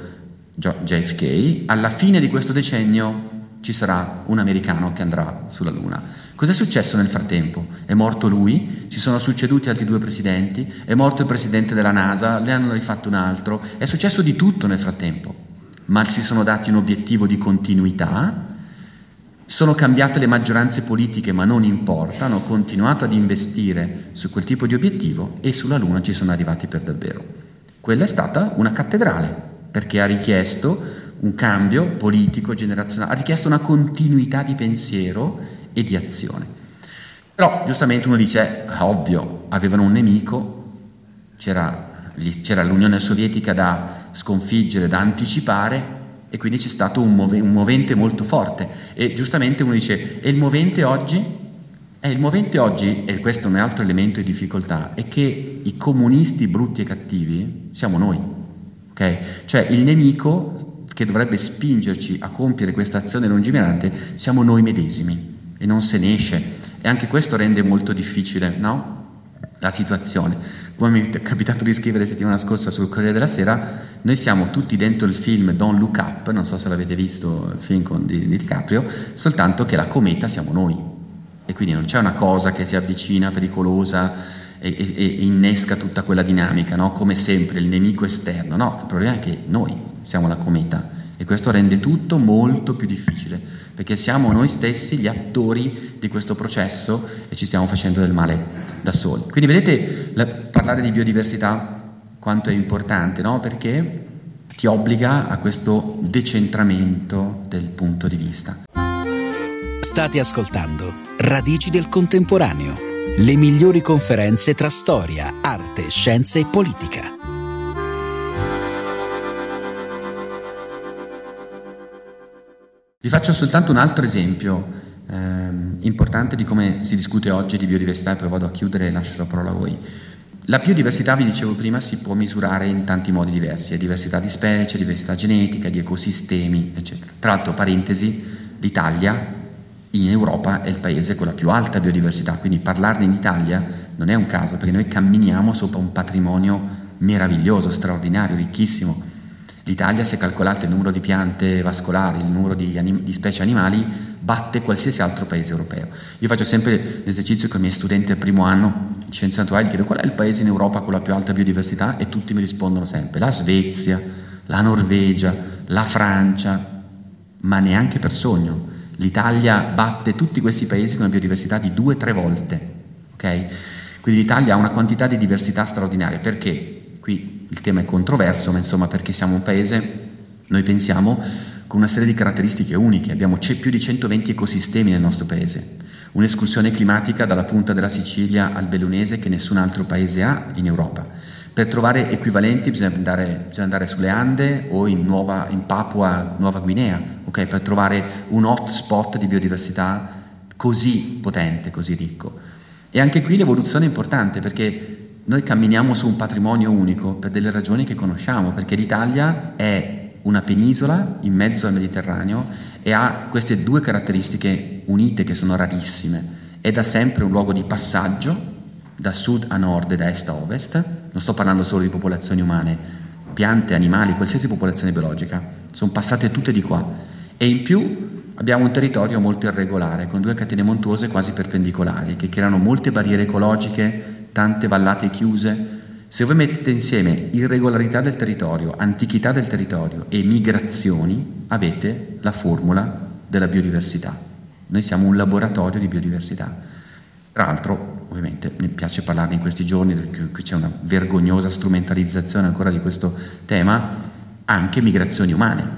JFK, alla fine di questo decennio ci sarà un americano che andrà sulla Luna. Cos'è successo nel frattempo? È morto lui, ci sono succeduti altri 2 presidenti, è morto il presidente della NASA, ne hanno rifatto un altro, è successo di tutto nel frattempo, ma si sono dati un obiettivo di continuità. Sono cambiate le maggioranze politiche, ma non importa, hanno continuato ad investire su quel tipo di obiettivo e sulla Luna ci sono arrivati per davvero. Quella è stata una cattedrale, perché ha richiesto un cambio politico, generazionale, ha richiesto una continuità di pensiero e di azione. Però giustamente uno dice, ovvio, avevano un nemico, c'era l'Unione Sovietica da sconfiggere, da anticipare, e quindi c'è stato un movente molto forte. E giustamente uno dice, e il movente oggi? Il movente oggi, e questo è un altro elemento di difficoltà, è che i comunisti brutti e cattivi siamo noi, ok? Cioè il nemico che dovrebbe spingerci a compiere questa azione lungimirante siamo noi medesimi, e non se ne esce. E anche questo rende molto difficile, no? La situazione. Come mi è capitato di scrivere settimana scorsa sul Corriere della Sera, noi siamo tutti dentro il film Don't Look Up, non so se l'avete visto, il film di DiCaprio, soltanto che la cometa siamo noi, e quindi non c'è una cosa che si avvicina pericolosa e innesca tutta quella dinamica, no? Come sempre il nemico esterno. No, il problema è che noi siamo la cometa e questo rende tutto molto più difficile, perché siamo noi stessi gli attori di questo processo e ci stiamo facendo del male da soli. Quindi vedete, parlare di biodiversità quanto è importante, no? Perché ti obbliga a questo decentramento del punto di vista. State ascoltando Radici del Contemporaneo, le migliori conferenze tra storia, arte, scienze e politica. Vi faccio soltanto un altro esempio importante di come si discute oggi di biodiversità e poi vado a chiudere e lascio la parola a voi. La biodiversità, vi dicevo prima, si può misurare in tanti modi diversi, diversità di specie, diversità genetica, di ecosistemi, eccetera. Tra l'altro, parentesi, l'Italia in Europa è il paese con la più alta biodiversità, quindi parlarne in Italia non è un caso, perché noi camminiamo sopra un patrimonio meraviglioso, straordinario, ricchissimo. L'Italia, se calcolate il numero di piante vascolari, il numero di specie animali, batte qualsiasi altro paese europeo. Io faccio sempre l'esercizio con i miei studenti al primo anno di scienze naturali, chiedo qual è il paese in Europa con la più alta biodiversità e tutti mi rispondono sempre la Svezia, la Norvegia, la Francia, ma neanche per sogno. L'Italia batte tutti questi paesi con una biodiversità di 2-3 volte, ok? Quindi l'Italia ha una quantità di diversità straordinaria. Perché? Qui il tema è controverso, ma insomma perché siamo un paese, noi pensiamo, con una serie di caratteristiche uniche. Abbiamo più di 120 ecosistemi nel nostro paese, un'escursione climatica dalla punta della Sicilia al Bellunese che nessun altro paese ha in Europa. Per trovare equivalenti bisogna andare sulle Ande o in Papua Nuova Guinea, okay? Per trovare un hotspot di biodiversità così potente, così ricco. E anche qui l'evoluzione è importante, perché noi camminiamo su un patrimonio unico per delle ragioni che conosciamo, perché l'Italia è una penisola in mezzo al Mediterraneo e ha queste due caratteristiche unite che sono rarissime. È da sempre un luogo di passaggio, da sud a nord e da est a ovest. Non sto parlando solo di popolazioni umane, piante, animali, qualsiasi popolazione biologica, sono passate tutte di qua. E in più abbiamo un territorio molto irregolare, con due catene montuose quasi perpendicolari, che creano molte barriere ecologiche, tante vallate chiuse. Se voi mettete insieme irregolarità del territorio, antichità del territorio e migrazioni, avete la formula della biodiversità. Noi siamo un laboratorio di biodiversità. Tra l'altro, ovviamente, mi piace parlarne in questi giorni, perché c'è una vergognosa strumentalizzazione ancora di questo tema, anche migrazioni umane.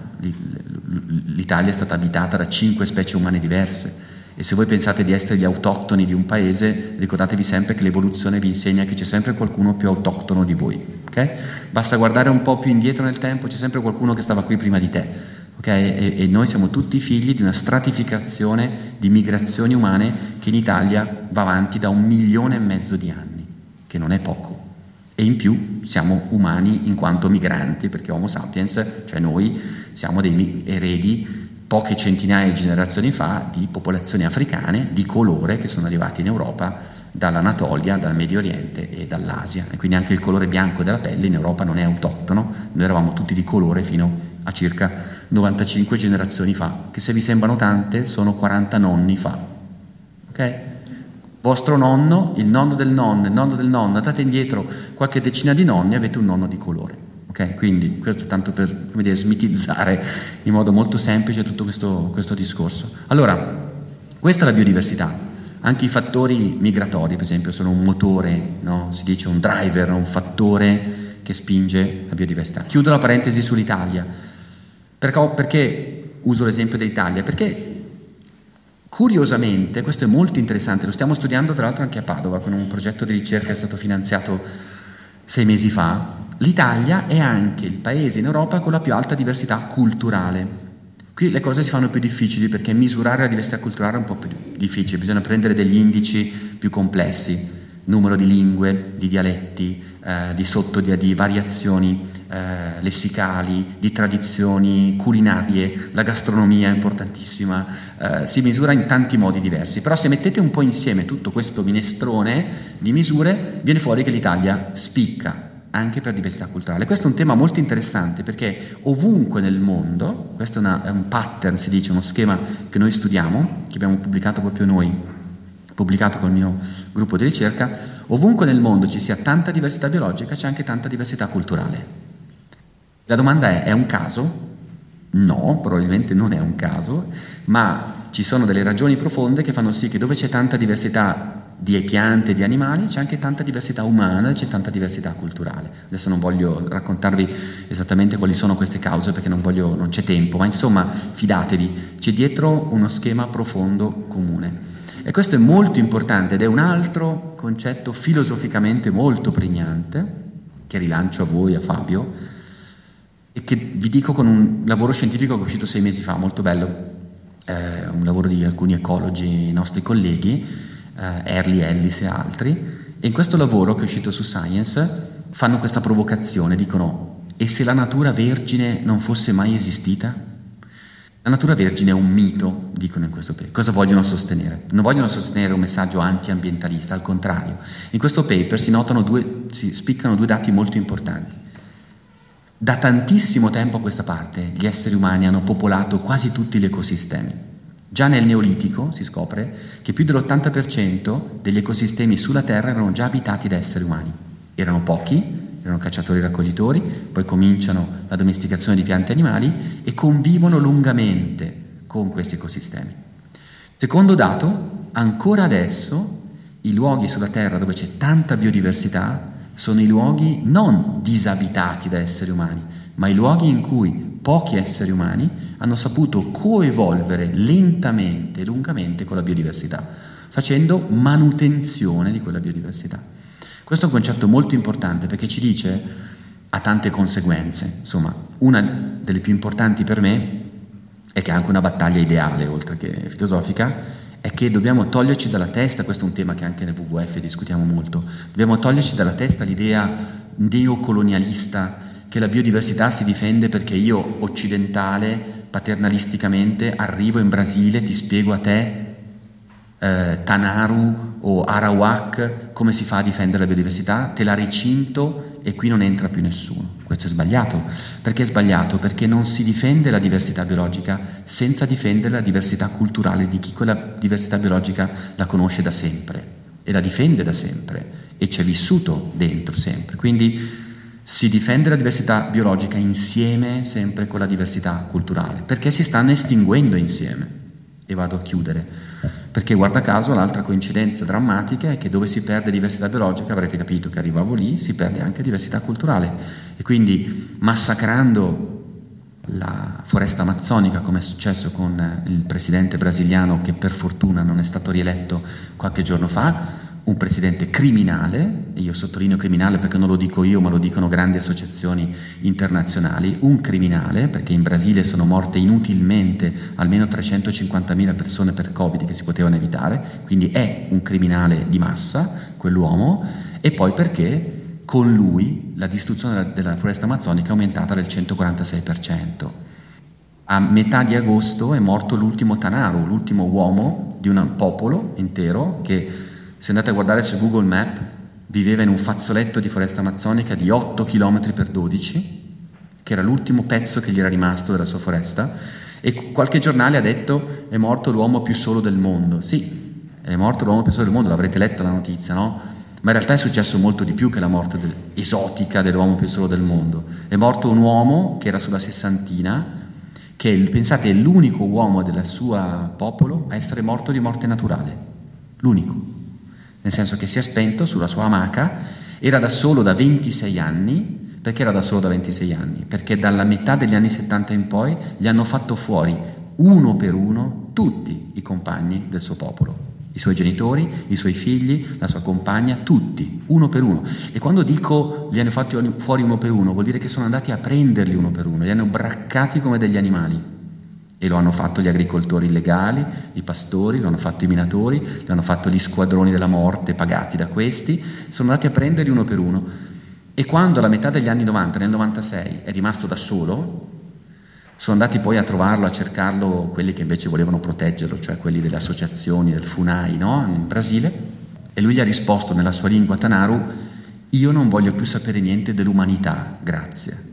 L'Italia è stata abitata da 5 specie umane diverse. E se voi pensate di essere gli autoctoni di un paese, ricordatevi sempre che l'evoluzione vi insegna che c'è sempre qualcuno più autoctono di voi, ok? Basta guardare un po' più indietro nel tempo, c'è sempre qualcuno che stava qui prima di te, ok? E noi siamo tutti figli di una stratificazione di migrazioni umane che in Italia va avanti da 1,5 milioni di anni, che non è poco. E in più siamo umani in quanto migranti, perché Homo sapiens, cioè noi, siamo dei eredi poche centinaia di generazioni fa di popolazioni africane di colore che sono arrivate in Europa dall'Anatolia, dal Medio Oriente e dall'Asia, e quindi anche il colore bianco della pelle in Europa non è autoctono. Noi eravamo tutti di colore fino a circa 95 generazioni fa, che se vi sembrano tante sono 40 nonni fa, ok? Vostro nonno, il nonno del nonno, il nonno del nonno, andate indietro qualche decina di nonni, avete un nonno di colore. Okay, quindi questo tanto per, come dire, smitizzare in modo molto semplice tutto questo discorso. Allora, questa è la biodiversità. Anche i fattori migratori, per esempio, sono un motore, no? Si dice un driver, un fattore che spinge la biodiversità. Chiudo la parentesi sull'Italia. Perché uso l'esempio dell'Italia? Perché curiosamente, questo è molto interessante, lo stiamo studiando tra l'altro anche a Padova con un progetto di ricerca che è stato finanziato 6 mesi fa. L'Italia è anche il paese in Europa con la più alta diversità culturale. Qui le cose si fanno più difficili, perché misurare la diversità culturale è un po' più difficile, bisogna prendere degli indici più complessi, numero di lingue, di dialetti, di variazioni lessicali, di tradizioni culinarie, la gastronomia è importantissima, si misura in tanti modi diversi. Però se mettete un po' insieme tutto questo minestrone di misure, viene fuori che l'Italia spicca anche per diversità culturale. Questo è un tema molto interessante, perché ovunque nel mondo, questo è un pattern, si dice, uno schema che noi studiamo, che abbiamo pubblicato proprio noi, pubblicato con il mio gruppo di ricerca, ovunque nel mondo ci sia tanta diversità biologica, c'è anche tanta diversità culturale. La domanda è un caso? No, probabilmente non è un caso, ma ci sono delle ragioni profonde che fanno sì che dove c'è tanta diversità di piante e di animali, c'è anche tanta diversità umana, c'è tanta diversità culturale. Adesso non voglio raccontarvi esattamente quali sono queste cause perché non c'è tempo, ma insomma fidatevi, c'è dietro uno schema profondo comune. E questo è molto importante ed è un altro concetto filosoficamente molto pregnante, che rilancio a voi, a Fabio, e che vi dico con un lavoro scientifico che è uscito 6 mesi fa, molto bello, un lavoro di alcuni ecologi nostri colleghi, Early Ellis e altri, e in questo lavoro che è uscito su Science fanno questa provocazione, dicono: e se la natura vergine non fosse mai esistita? La natura vergine è un mito, dicono in questo paper. Cosa vogliono sostenere? Non vogliono sostenere un messaggio anti-ambientalista, al contrario. In questo paper si spiccano 2 dati molto importanti. Da tantissimo tempo a questa parte gli esseri umani hanno popolato quasi tutti gli ecosistemi. Già nel Neolitico si scopre che più dell'80% degli ecosistemi sulla Terra erano già abitati da esseri umani. Erano pochi, erano cacciatori e raccoglitori, poi cominciano la domesticazione di piante e animali e convivono lungamente con questi ecosistemi. Secondo dato, ancora adesso i luoghi sulla Terra dove c'è tanta biodiversità sono i luoghi non disabitati da esseri umani, ma i luoghi in cui pochi esseri umani hanno saputo coevolvere lentamente e lungamente con la biodiversità, facendo manutenzione di quella biodiversità. Questo è un concetto molto importante perché ci dice, ha tante conseguenze. Insomma, una delle più importanti per me è che è anche una battaglia ideale, oltre che filosofica, è che dobbiamo toglierci dalla testa, questo è un tema che anche nel WWF discutiamo molto, dobbiamo toglierci dalla testa l'idea neocolonialista che la biodiversità si difende perché io, occidentale, paternalisticamente, arrivo in Brasile, ti spiego a te, Tanaru o Arawak, come si fa a difendere la biodiversità, te la recinto e qui non entra più nessuno. Questo è sbagliato. Perché è sbagliato? Perché non si difende la diversità biologica senza difendere la diversità culturale di chi quella diversità biologica la conosce da sempre e la difende da sempre e ci è vissuto dentro sempre. Quindi si difende la diversità biologica insieme sempre con la diversità culturale, perché si stanno estinguendo insieme. E vado a chiudere, perché guarda caso l'altra coincidenza drammatica è che dove si perde diversità biologica, avrete capito che arrivavo lì, si perde anche diversità culturale, e quindi massacrando la foresta amazzonica, come è successo con il presidente brasiliano che per fortuna non è stato rieletto qualche giorno fa, un presidente criminale, e io sottolineo criminale perché non lo dico io ma lo dicono grandi associazioni internazionali, un criminale perché in Brasile sono morte inutilmente almeno 350.000 persone per Covid che si potevano evitare, quindi è un criminale di massa quell'uomo, e poi perché con lui la distruzione della foresta amazzonica è aumentata del 146%. A metà di agosto è morto l'ultimo Tanaru, l'ultimo uomo di un popolo intero che, se andate a guardare su Google Map, viveva in un fazzoletto di foresta amazzonica di 8 km per 12, che era l'ultimo pezzo che gli era rimasto della sua foresta, e qualche giornale ha detto è morto l'uomo più solo del mondo. Sì, è morto l'uomo più solo del mondo, l'avrete letto la notizia, no? Ma in realtà è successo molto di più che la morte esotica dell'uomo più solo del mondo. È morto un uomo che era sulla sessantina, che pensate è l'unico uomo del suo popolo a essere morto di morte naturale, l'unico. Nel senso che si è spento sulla sua amaca, era da solo da 26 anni. Perché era da solo da 26 anni? Perché dalla metà degli anni 70 in poi gli hanno fatto fuori uno per uno tutti i compagni del suo popolo, i suoi genitori, i suoi figli, la sua compagna, tutti, uno per uno. E quando dico li hanno fatti fuori uno per uno, vuol dire che sono andati a prenderli uno per uno, li hanno braccati come degli animali. E lo hanno fatto gli agricoltori illegali, i pastori, lo hanno fatto i minatori, lo hanno fatto gli squadroni della morte pagati da questi, sono andati a prenderli uno per uno. E quando alla metà degli anni 90, nel 96, è rimasto da solo, sono andati poi a trovarlo, a cercarlo quelli che invece volevano proteggerlo, cioè quelli delle associazioni, del FUNAI, no? In Brasile, e lui gli ha risposto nella sua lingua Tanaru: io non voglio più sapere niente dell'umanità, grazie.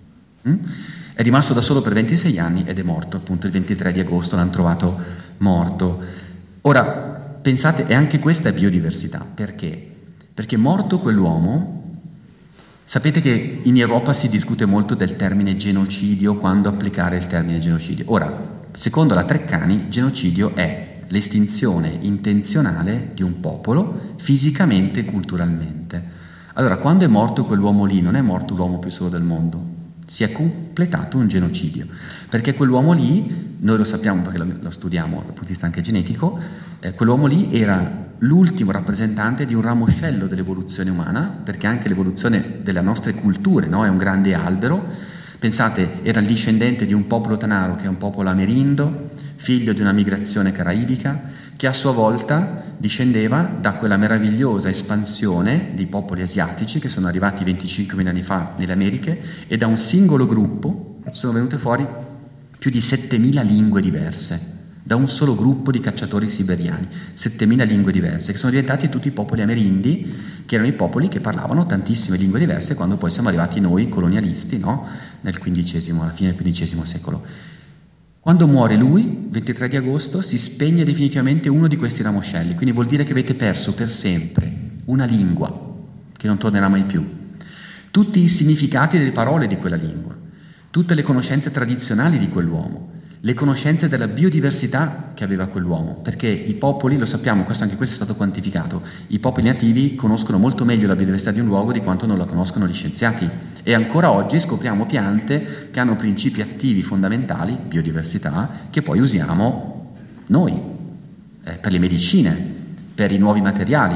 È rimasto da solo per 26 anni ed è morto, appunto il 23 di agosto l'hanno trovato morto. Ora, pensate, e anche questa è biodiversità, perché? perché morto quell'uomo, sapete che in Europa si discute molto del termine genocidio, quando applicare il termine genocidio. Ora, secondo la Treccani, genocidio è l'estinzione intenzionale di un popolo fisicamente e culturalmente. Allora, quando è morto quell'uomo lì, non è morto l'uomo più solo del mondo, si è completato un genocidio, perché quell'uomo lì, noi lo sappiamo perché lo studiamo dal punto di vista anche genetico, quell'uomo lì era l'ultimo rappresentante di un ramoscello dell'evoluzione umana, perché anche l'evoluzione delle nostre culture, no? È un grande albero. Pensate, era il discendente di un popolo tanaro che è un popolo amerindo, figlio di una migrazione caraibica, che a sua volta discendeva da quella meravigliosa espansione dei popoli asiatici che sono arrivati 25.000 anni fa nelle Americhe, e da un singolo gruppo sono venute fuori più di 7.000 lingue diverse, da un solo gruppo di cacciatori siberiani, 7.000 lingue diverse, che sono diventati tutti i popoli amerindi, che erano i popoli che parlavano tantissime lingue diverse quando poi siamo arrivati noi colonialisti, no? Nel XV, alla fine del XV secolo. Quando muore lui, 23 di agosto, si spegne definitivamente uno di questi ramoscelli, quindi vuol dire che avete perso per sempre una lingua che non tornerà mai più, tutti i significati delle parole di quella lingua, tutte le conoscenze tradizionali di quell'uomo, le conoscenze della biodiversità che aveva quell'uomo, perché i popoli, lo sappiamo, anche questo è stato quantificato, i popoli nativi conoscono molto meglio la biodiversità di un luogo di quanto non la conoscono gli scienziati, e ancora oggi scopriamo piante che hanno principi attivi fondamentali, biodiversità, che poi usiamo noi, per le medicine, per i nuovi materiali.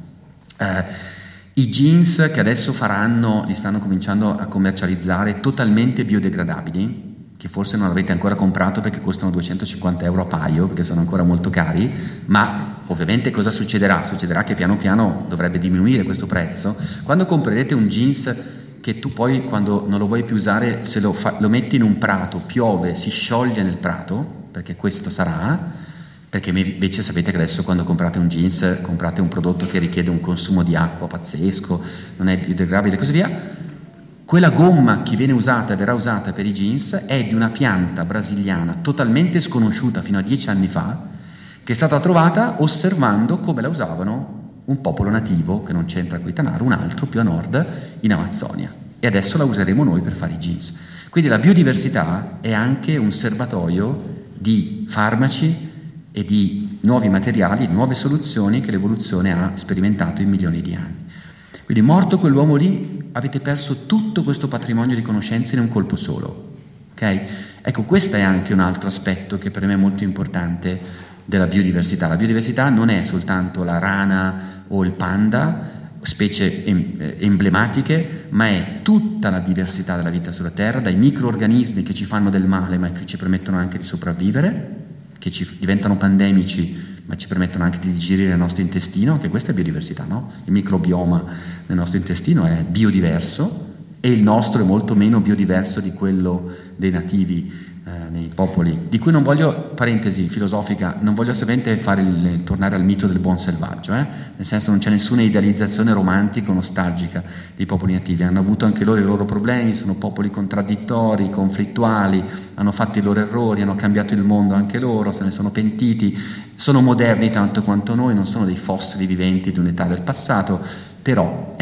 I jeans che adesso li stanno cominciando a commercializzare totalmente biodegradabili, che forse non avete ancora comprato perché costano 250 euro a paio, perché sono ancora molto cari, ma ovviamente cosa succederà? Succederà che piano piano dovrebbe diminuire questo prezzo. Quando comprerete un jeans che tu poi, quando non lo vuoi più usare, se lo metti in un prato, piove, si scioglie nel prato, perché questo sarà, perché invece sapete che adesso quando comprate un jeans, comprate un prodotto che richiede un consumo di acqua pazzesco, non è biodegradabile e così via. Quella gomma che viene usata e verrà usata per i jeans è di una pianta brasiliana totalmente sconosciuta fino a 10 anni fa, che è stata trovata osservando come la usavano un popolo nativo, che non c'entra con i Tanaro, un altro più a nord in Amazzonia, e adesso la useremo noi per fare i jeans. Quindi la biodiversità è anche un serbatoio di farmaci e di nuovi materiali, nuove soluzioni che l'evoluzione ha sperimentato in milioni di anni. Quindi morto quell'uomo lì, avete perso tutto questo patrimonio di conoscenze in un colpo solo, ok? Ecco, questo è anche un altro aspetto che per me è molto importante della biodiversità. La biodiversità non è soltanto la rana o il panda, specie emblematiche, ma è tutta la diversità della vita sulla Terra, dai microorganismi che ci fanno del male ma che ci permettono anche di sopravvivere, che ci diventano pandemici ma ci permettono anche di digerire il nostro intestino, anche questa è biodiversità, no? Il microbioma del nostro intestino è biodiverso e il nostro è molto meno biodiverso di quello dei nativi, nei popoli, di cui non voglio, parentesi filosofica, non voglio assolutamente tornare al mito del buon selvaggio, nel senso non c'è nessuna idealizzazione romantica o nostalgica dei popoli nativi, hanno avuto anche loro i loro problemi, sono popoli contraddittori, conflittuali, hanno fatto i loro errori, hanno cambiato il mondo anche loro, se ne sono pentiti, sono moderni tanto quanto noi, non sono dei fossili viventi di un'età del passato, però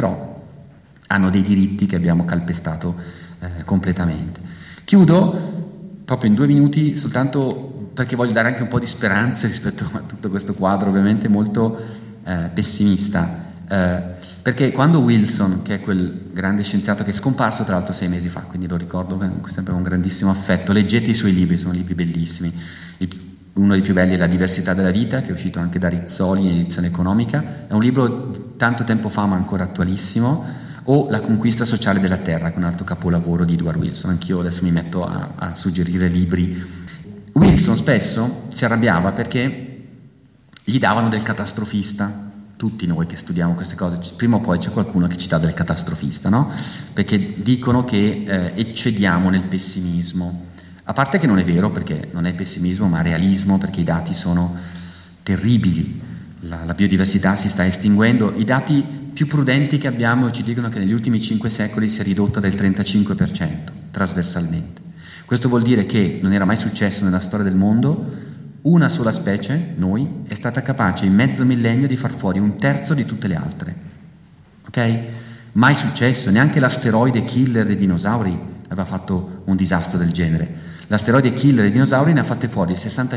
hanno dei diritti che abbiamo calpestato completamente. Chiudo proprio in 2 minuti, soltanto perché voglio dare anche un po' di speranza rispetto a tutto questo quadro ovviamente molto pessimista, perché quando Wilson, che è quel grande scienziato che è scomparso tra l'altro 6 mesi fa, quindi lo ricordo con sempre un grandissimo affetto, leggete i suoi libri, sono libri bellissimi. Uno dei più belli è La diversità della vita, che è uscito anche da Rizzoli in edizione economica, è un libro di tanto tempo fa ma ancora attualissimo, o La conquista sociale della terra, che è un altro capolavoro di Edward Wilson. Anch'io adesso mi metto a suggerire libri. Wilson spesso si arrabbiava perché gli davano del catastrofista. Tutti noi che studiamo queste cose, prima o poi c'è qualcuno che ci dà del catastrofista, no? Perché dicono che eccediamo nel pessimismo. A parte che non è vero, perché non è pessimismo ma realismo, perché i dati sono terribili, la biodiversità si sta estinguendo, i dati più prudenti che abbiamo ci dicono che negli ultimi 5 secoli si è ridotta del 35% trasversalmente. Questo vuol dire che non era mai successo nella storia del mondo una sola specie, noi, è stata capace in mezzo millennio di far fuori 1/3 di tutte le altre. Ok? Mai successo, neanche l'asteroide killer dei dinosauri aveva fatto un disastro del genere. L'asteroide killer dei dinosauri ne ha fatte fuori il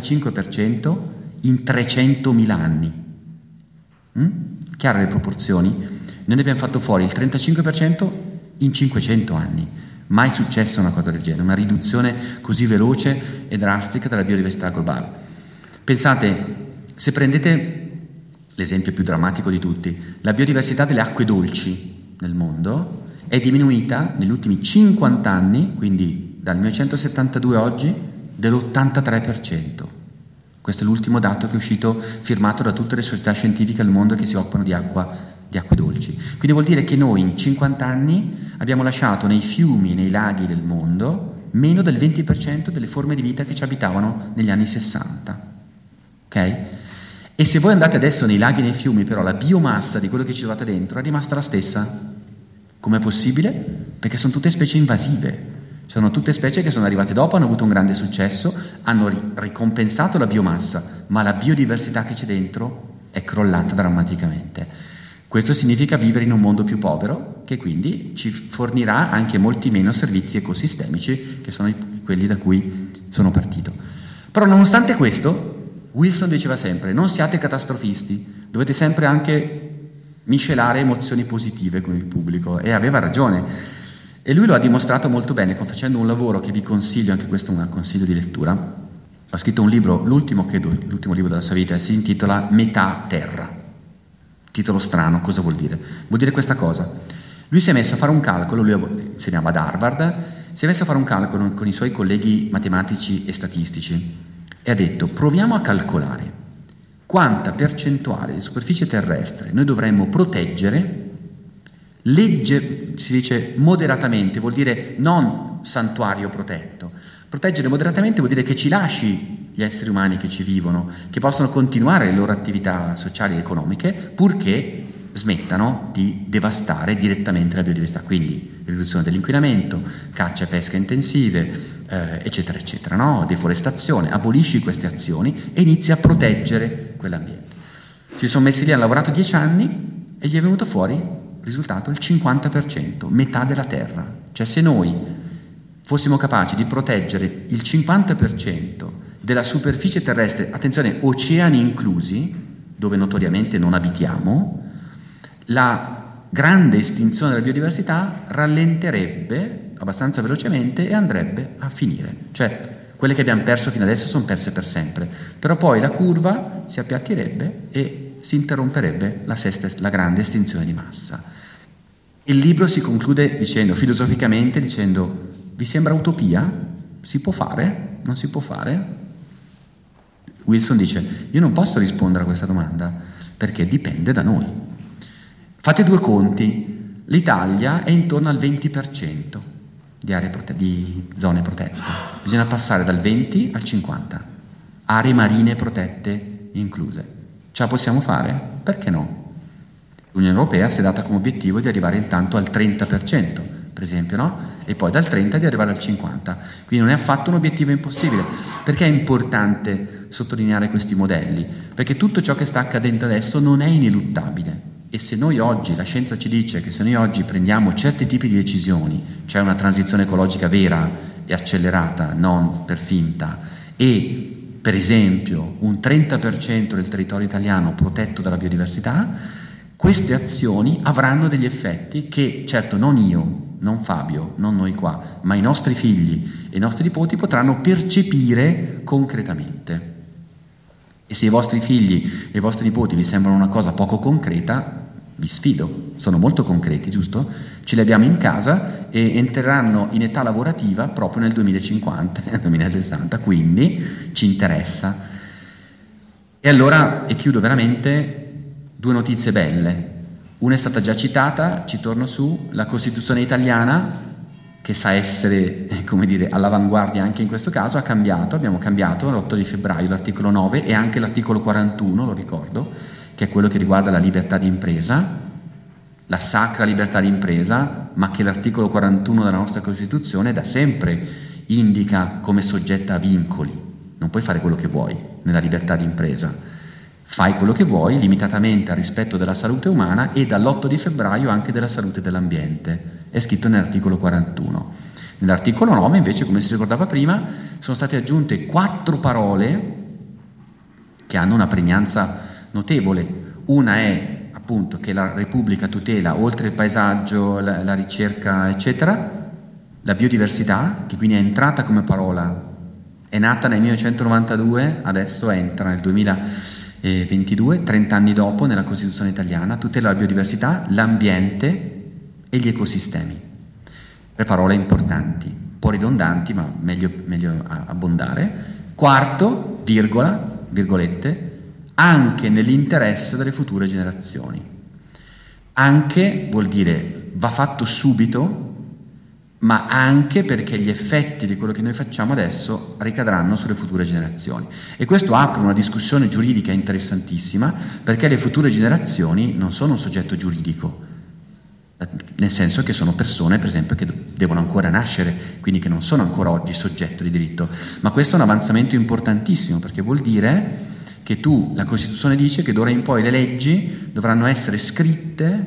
65% in 300.000 anni. Chiare le proporzioni? Noi ne abbiamo fatto fuori il 35% in 500 anni. Mai successa una cosa del genere, una riduzione così veloce e drastica della biodiversità globale. Pensate, se prendete l'esempio più drammatico di tutti, la biodiversità delle acque dolci nel mondo è diminuita negli ultimi 50 anni, quindi dal 1972 a oggi, dell'83%. Questo è l'ultimo dato che è uscito, firmato da tutte le società scientifiche del mondo che si occupano di acque dolci. Quindi vuol dire che noi in 50 anni abbiamo lasciato nei fiumi e nei laghi del mondo meno del 20% delle forme di vita che ci abitavano negli anni 60. Ok? E se voi andate adesso nei laghi e nei fiumi, però la biomassa di quello che ci trovate dentro è rimasta la stessa. Com'è possibile? Perché sono tutte specie invasive. Sono tutte specie che sono arrivate dopo, hanno avuto un grande successo, hanno ricompensato la biomassa, ma la biodiversità che c'è dentro è crollata drammaticamente. Questo significa vivere in un mondo più povero, che quindi ci fornirà anche molti meno servizi ecosistemici, che sono quelli da cui sono partito. Però nonostante questo, Wilson diceva sempre: non siate catastrofisti, dovete sempre anche miscelare emozioni positive con il pubblico, e aveva ragione. E lui lo ha dimostrato molto bene facendo un lavoro che vi consiglio, anche questo è un consiglio di lettura. Ha scritto un libro, l'ultimo libro della sua vita, si intitola Metà Terra. Titolo strano, cosa vuol dire? Vuol dire questa cosa: lui si è messo a fare un calcolo, lui insegnava ad Harvard, si è messo a fare un calcolo con i suoi colleghi matematici e statistici e ha detto: proviamo a calcolare quanta percentuale di superficie terrestre noi dovremmo proteggere, si dice moderatamente, vuol dire non santuario protetto. Proteggere moderatamente vuol dire che ci lasci gli esseri umani che ci vivono, che possono continuare le loro attività sociali e economiche, purché smettano di devastare direttamente la biodiversità. Quindi riduzione dell'inquinamento, caccia e pesca intensive, eccetera, eccetera, no? Deforestazione, abolisci queste azioni e inizi a proteggere quell'ambiente. Si sono messi lì, hanno lavorato 10 anni e gli è venuto fuori, risultato, il 50%, metà della terra. Cioè, se noi fossimo capaci di proteggere il 50% della superficie terrestre, attenzione, oceani inclusi, dove notoriamente non abitiamo, la grande estinzione della biodiversità rallenterebbe abbastanza velocemente e andrebbe a finire. Cioè, quelle che abbiamo perso fino adesso sono perse per sempre, però poi la curva si appiattirebbe e si interromperebbe la grande estinzione di massa. Il libro si conclude dicendo, filosoficamente, dicendo: vi sembra utopia? Si può fare? Non si può fare? Wilson dice: io non posso rispondere a questa domanda perché dipende da noi. Fate due conti: l'Italia è intorno al 20% di aree di zone protette, bisogna passare dal 20 al 50, aree marine protette incluse. Ce la possiamo fare? Perché no? L'Unione Europea si è data come obiettivo di arrivare intanto al 30%, per esempio, no? E poi dal 30 di arrivare al 50. Quindi non è affatto un obiettivo impossibile. Perché è importante sottolineare questi modelli? Perché tutto ciò che sta accadendo adesso non è ineluttabile. E se noi oggi, la scienza ci dice che se noi oggi prendiamo certi tipi di decisioni, cioè una transizione ecologica vera e accelerata, non per finta, e per esempio un 30% del territorio italiano protetto dalla biodiversità, queste azioni avranno degli effetti che, certo, non io, non Fabio, non noi qua, ma i nostri figli e i nostri nipoti potranno percepire concretamente. E se i vostri figli e i vostri nipoti vi sembrano una cosa poco concreta, vi sfido, sono molto concreti, giusto? Ce li abbiamo in casa e entreranno in età lavorativa proprio nel 2050, nel 2060, quindi ci interessa. E allora, e chiudo veramente, due notizie belle. Una è stata già citata, ci torno su, la Costituzione italiana, che sa essere, come dire, all'avanguardia anche in questo caso, abbiamo cambiato l'8 di febbraio l'articolo 9 e anche l'articolo 41, lo ricordo, che è quello che riguarda la libertà di impresa, la sacra libertà di impresa, ma che l'articolo 41 della nostra Costituzione da sempre indica come soggetta a vincoli, non puoi fare quello che vuoi nella libertà di impresa. Fai quello che vuoi limitatamente al rispetto della salute umana e dall'8 di febbraio anche della salute dell'ambiente. È scritto nell'articolo 41. Nell'articolo 9 invece, come si ricordava prima, sono state aggiunte 4 parole che hanno una pregnanza notevole. Una è appunto che la Repubblica tutela, oltre il paesaggio, la ricerca eccetera, la biodiversità, che quindi è entrata come parola, è nata nel 1992, adesso entra nel 2022, 30 anni dopo, nella Costituzione italiana, tutela la biodiversità, l'ambiente e gli ecosistemi. 3 parole importanti, un po' ridondanti, ma meglio abbondare. Quarto, virgolette, anche nell'interesse delle future generazioni. Anche vuol dire va fatto subito, ma anche perché gli effetti di quello che noi facciamo adesso ricadranno sulle future generazioni. E questo apre una discussione giuridica interessantissima, perché le future generazioni non sono un soggetto giuridico, nel senso che sono persone, per esempio, che devono ancora nascere, quindi che non sono ancora oggi soggetto di diritto. Ma questo è un avanzamento importantissimo, perché vuol dire che la Costituzione dice che d'ora in poi le leggi dovranno essere scritte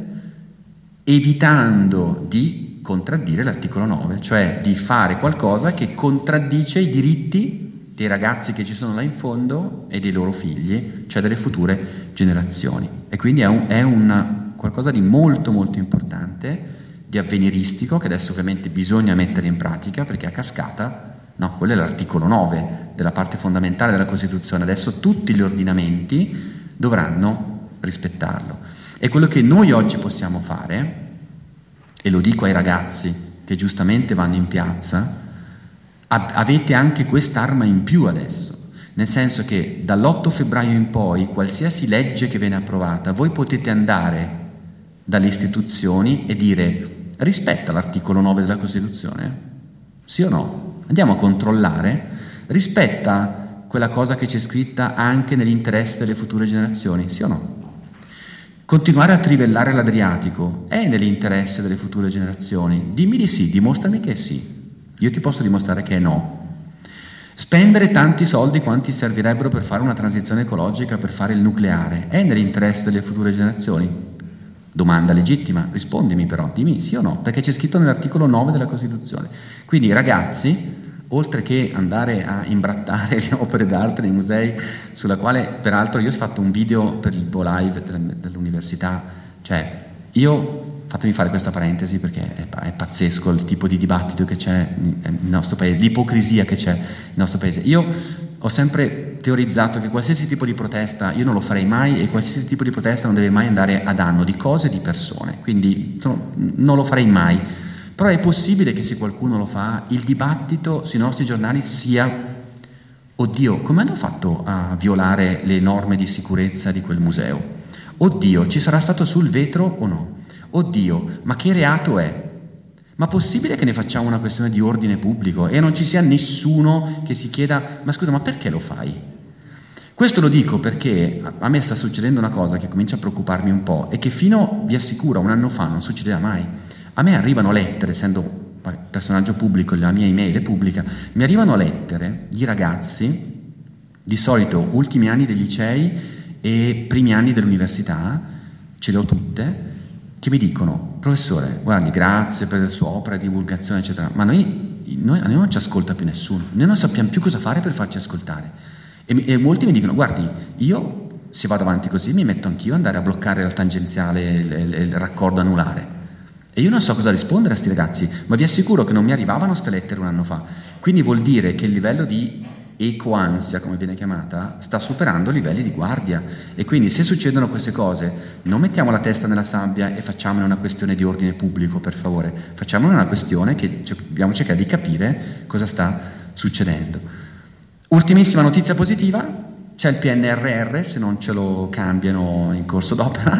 evitando di contraddire l'articolo 9, cioè di fare qualcosa che contraddice i diritti dei ragazzi che ci sono là in fondo e dei loro figli, cioè delle future generazioni. E quindi è qualcosa di molto molto importante, di avveniristico, che adesso ovviamente bisogna mettere in pratica, perché a cascata, no, quello è l'articolo 9 della parte fondamentale della Costituzione, adesso tutti gli ordinamenti dovranno rispettarlo. E quello che noi oggi possiamo fare, e lo dico ai ragazzi che giustamente vanno in piazza, avete anche quest'arma in più adesso, nel senso che dall'8 febbraio in poi qualsiasi legge che viene approvata, voi potete andare dalle istituzioni e dire: rispetta l'articolo 9 della Costituzione? Sì o no? Andiamo a controllare, rispetta quella cosa che c'è scritta anche nell'interesse delle future generazioni? Sì o no? Continuare a trivellare l'Adriatico è nell'interesse delle future generazioni? Dimmi di sì, dimostrami che sì. Io ti posso dimostrare che è no. Spendere tanti soldi quanti servirebbero per fare una transizione ecologica, per fare il nucleare, è nell'interesse delle future generazioni? Domanda legittima, rispondimi però, dimmi sì o no, perché c'è scritto nell'articolo 9 della Costituzione. Quindi ragazzi, oltre che andare a imbrattare le opere d'arte nei musei, sulla quale peraltro io ho fatto un video per il Bo Live dell'università, cioè fatemi fare questa parentesi perché è pazzesco il tipo di dibattito che c'è nel nostro paese, l'ipocrisia che c'è nel nostro paese. Io ho sempre teorizzato che qualsiasi tipo di protesta io non lo farei mai, e qualsiasi tipo di protesta non deve mai andare a danno di cose e di persone, quindi non lo farei mai. Però è possibile che se qualcuno lo fa, il dibattito sui nostri giornali sia: oddio, come hanno fatto a violare le norme di sicurezza di quel museo? Oddio, ci sarà stato sul vetro o no? Oddio, ma che reato è? Ma possibile che ne facciamo una questione di ordine pubblico e non ci sia nessuno che si chieda: ma scusa, ma perché lo fai? Questo lo dico perché a me sta succedendo una cosa che comincia a preoccuparmi un po', e che fino, vi assicuro, a un anno fa non succedeva mai. A me arrivano lettere, essendo personaggio pubblico, la mia email è pubblica, mi arrivano lettere di ragazzi, di solito ultimi anni dei licei e primi anni dell'università, ce le ho tutte, che mi dicono: professore, guardi, grazie per la sua opera di divulgazione eccetera, ma a noi non ci ascolta più nessuno, noi non sappiamo più cosa fare per farci ascoltare. E molti mi dicono: guardi, io se vado avanti così mi metto anch'io ad andare a bloccare la tangenziale, il raccordo anulare. E io non so cosa rispondere a sti ragazzi, ma vi assicuro che non mi arrivavano ste lettere un anno fa. Quindi vuol dire che il livello di ecoansia, come viene chiamata, sta superando i livelli di guardia. E quindi se succedono queste cose, non mettiamo la testa nella sabbia e facciamone una questione di ordine pubblico, per favore. Facciamone una questione che dobbiamo cercare di capire cosa sta succedendo. Ultimissima notizia positiva: c'è il PNRR, se non ce lo cambiano in corso d'opera,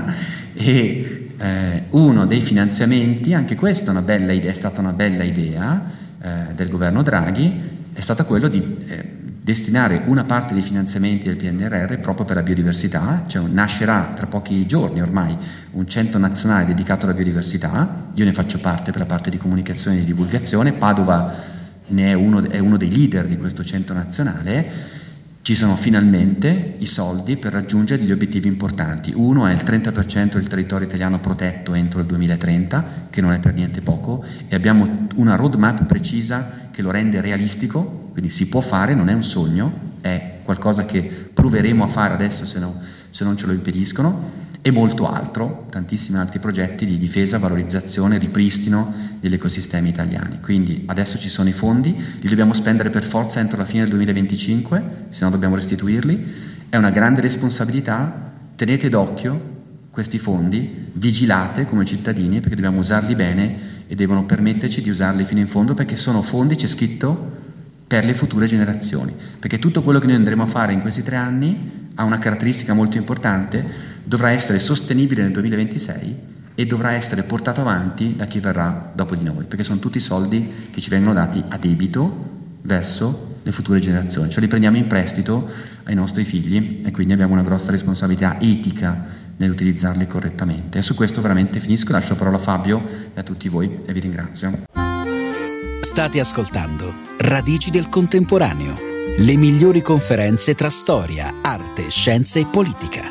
e uno dei finanziamenti, anche questa è stata una bella idea del governo Draghi, è stata quello di destinare una parte dei finanziamenti del PNRR proprio per la biodiversità. Cioè, nascerà tra pochi giorni ormai un centro nazionale dedicato alla biodiversità. Io ne faccio parte per la parte di comunicazione e di divulgazione. Padova è uno dei leader di questo centro nazionale, ci sono finalmente i soldi per raggiungere degli obiettivi importanti. Uno è il 30% del territorio italiano protetto entro il 2030, che non è per niente poco, e abbiamo una roadmap precisa che lo rende realistico, quindi si può fare, non è un sogno, è qualcosa che proveremo a fare adesso se non ce lo impediscono, e molto altro, tantissimi altri progetti di difesa, valorizzazione, ripristino degli ecosistemi italiani. Quindi adesso ci sono i fondi, li dobbiamo spendere per forza entro la fine del 2025, se no dobbiamo restituirli. È una grande responsabilità, tenete d'occhio questi fondi, vigilate come cittadini perché dobbiamo usarli bene e devono permetterci di usarli fino in fondo, perché sono fondi, c'è scritto, per le future generazioni, perché tutto quello che noi andremo a fare in questi 3 anni ha una caratteristica molto importante: dovrà essere sostenibile nel 2026 e dovrà essere portato avanti da chi verrà dopo di noi, perché sono tutti soldi che ci vengono dati a debito verso le future generazioni, cioè li prendiamo in prestito ai nostri figli e quindi abbiamo una grossa responsabilità etica nell'utilizzarli correttamente. E su questo veramente finisco, lascio la parola a Fabio e a tutti voi e vi ringrazio. State ascoltando Radici del Contemporaneo, le migliori conferenze tra storia, arte, scienze e politica.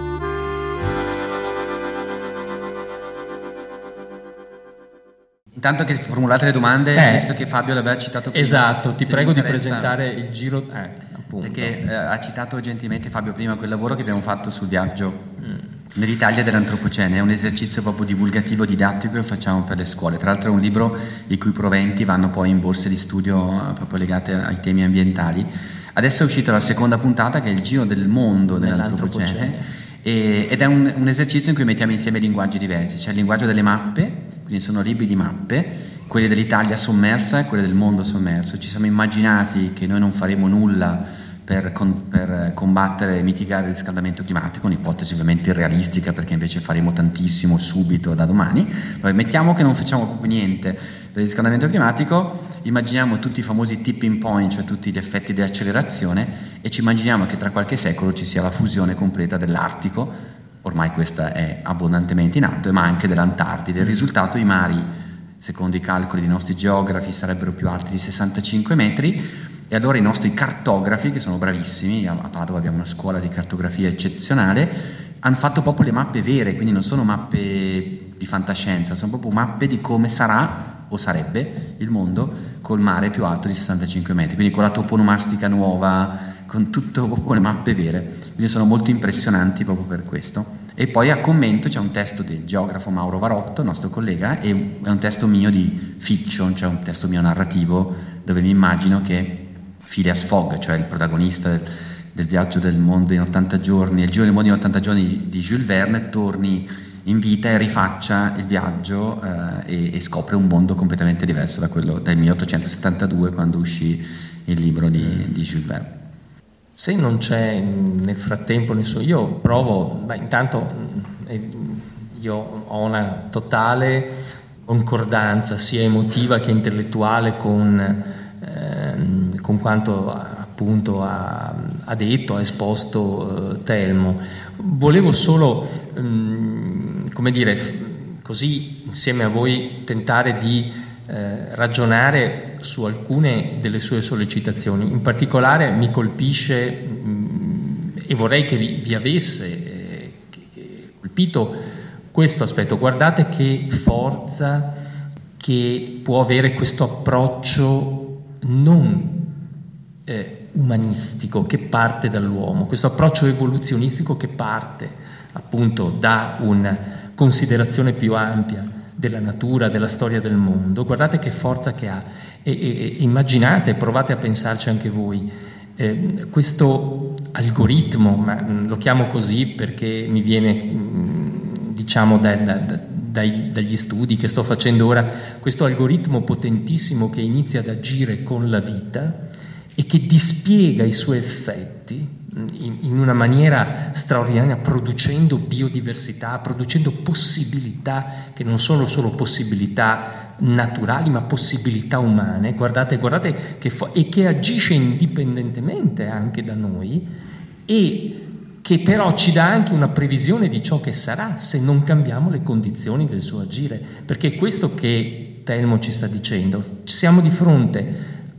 Intanto che formulate le domande, visto che Fabio l'aveva citato prima. Esatto, ti prego di presentare il giro, appunto. Perché ha citato gentilmente Fabio prima quel lavoro che abbiamo fatto sul viaggio nell'Italia dell'antropocene. È un esercizio proprio divulgativo, didattico che facciamo per le scuole. Tra l'altro è un libro i cui proventi vanno poi in borse di studio proprio legate ai temi ambientali. Adesso è uscita la seconda puntata, che è il giro del mondo dell'antropocene. Ed è un esercizio in cui mettiamo insieme linguaggi diversi. C'è il linguaggio delle mappe, quindi sono libri di mappe, quelli dell'Italia sommersa e quelli del mondo sommerso. Ci siamo immaginati che noi non faremo nulla per combattere e mitigare il riscaldamento climatico, un'ipotesi ovviamente irrealistica, perché invece faremo tantissimo subito da domani. Poi mettiamo che non facciamo proprio niente per il riscaldamento climatico, immaginiamo tutti i famosi tipping point, cioè tutti gli effetti di accelerazione, e ci immaginiamo che tra qualche secolo ci sia la fusione completa dell'Artico, ormai questa è abbondantemente in atto, ma anche dell'Antartide. Il risultato: i mari, secondo i calcoli dei nostri geografi, sarebbero più alti di 65 metri, e allora i nostri cartografi, che sono bravissimi, a Padova abbiamo una scuola di cartografia eccezionale, hanno fatto proprio le mappe vere, quindi non sono mappe di fantascienza, sono proprio mappe di come sarà o sarebbe il mondo col mare più alto di 65 metri, quindi con la toponomastica nuova, con tutto proprio le mappe vere, quindi sono molto impressionanti proprio per questo. E poi a commento c'è un testo del geografo Mauro Varotto, nostro collega, e è un testo mio di fiction, cioè un testo mio narrativo, dove mi immagino che Phileas Fogg, cioè il protagonista del viaggio del mondo in 80 giorni, il giro del mondo in 80 giorni di Jules Verne, torni in vita e rifaccia il viaggio e scopre un mondo completamente diverso da quello del 1872, quando uscì il libro di Jules Verne. Se non c'è nel frattempo nessuno, io provo, intanto io ho una totale concordanza sia emotiva che intellettuale con quanto appunto ha detto, ha esposto Telmo. Volevo solo, come dire, così insieme a voi tentare di ragionare su alcune delle sue sollecitazioni. In particolare mi colpisce e vorrei che vi avesse colpito questo aspetto. Guardate che forza che può avere questo approccio non umanistico che parte dall'uomo, questo approccio evoluzionistico che parte appunto da una considerazione più ampia della natura, della storia del mondo. Guardate che forza che ha e immaginate, provate a pensarci anche voi, questo algoritmo, ma lo chiamo così perché mi viene diciamo dagli studi che sto facendo ora, questo algoritmo potentissimo che inizia ad agire con la vita e che dispiega i suoi effetti in una maniera straordinaria, producendo biodiversità, producendo possibilità che non sono solo possibilità naturali, ma possibilità umane. Guardate e che agisce indipendentemente anche da noi, e che però ci dà anche una previsione di ciò che sarà se non cambiamo le condizioni del suo agire, perché è questo che Telmo ci sta dicendo. Siamo di fronte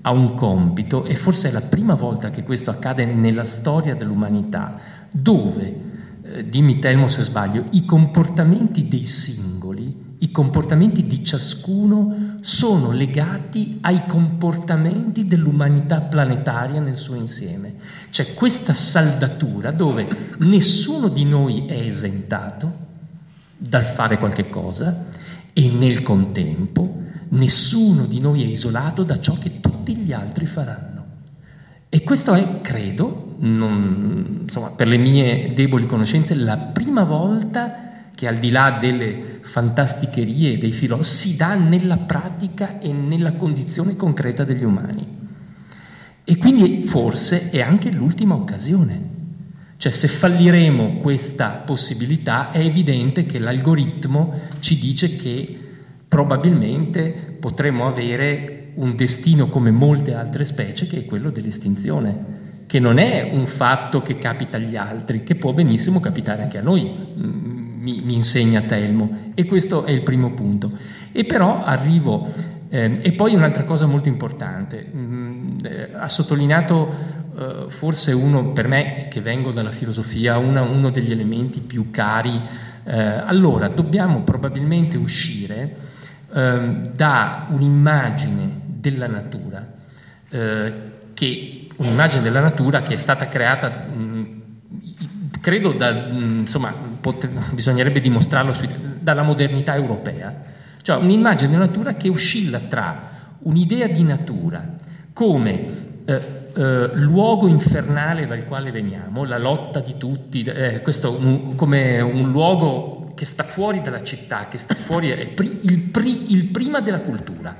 ha un compito, e forse è la prima volta che questo accade nella storia dell'umanità, dove, dimmi Telmo se sbaglio, i comportamenti dei singoli, i comportamenti di ciascuno sono legati ai comportamenti dell'umanità planetaria nel suo insieme. C'è questa saldatura dove nessuno di noi è esentato dal fare qualche cosa e nel contempo nessuno di noi è isolato da ciò che tutti gli altri faranno. E questo è, credo, insomma, per le mie deboli conoscenze, la prima volta che, al di là delle fantasticherie dei filosofi, si dà nella pratica e nella condizione concreta degli umani. E quindi forse è anche l'ultima occasione. Cioè, se falliremo questa possibilità, è evidente che l'algoritmo ci dice che probabilmente potremo avere un destino come molte altre specie, che è quello dell'estinzione, che non è un fatto che capita agli altri, che può benissimo capitare anche a noi, mi insegna Telmo, e questo è il primo punto. E però arrivo, e poi un'altra cosa molto importante, ha sottolineato forse uno, per me che vengo dalla filosofia, uno degli elementi più cari. Allora, dobbiamo probabilmente uscire da un'immagine della natura, un'immagine della natura che è stata creata, credo, bisognerebbe dimostrarlo dalla modernità europea, cioè un'immagine della natura che oscilla tra un'idea di natura come luogo infernale dal quale veniamo, la lotta di tutti, come un luogo che sta fuori dalla città, che sta fuori, è il prima della cultura,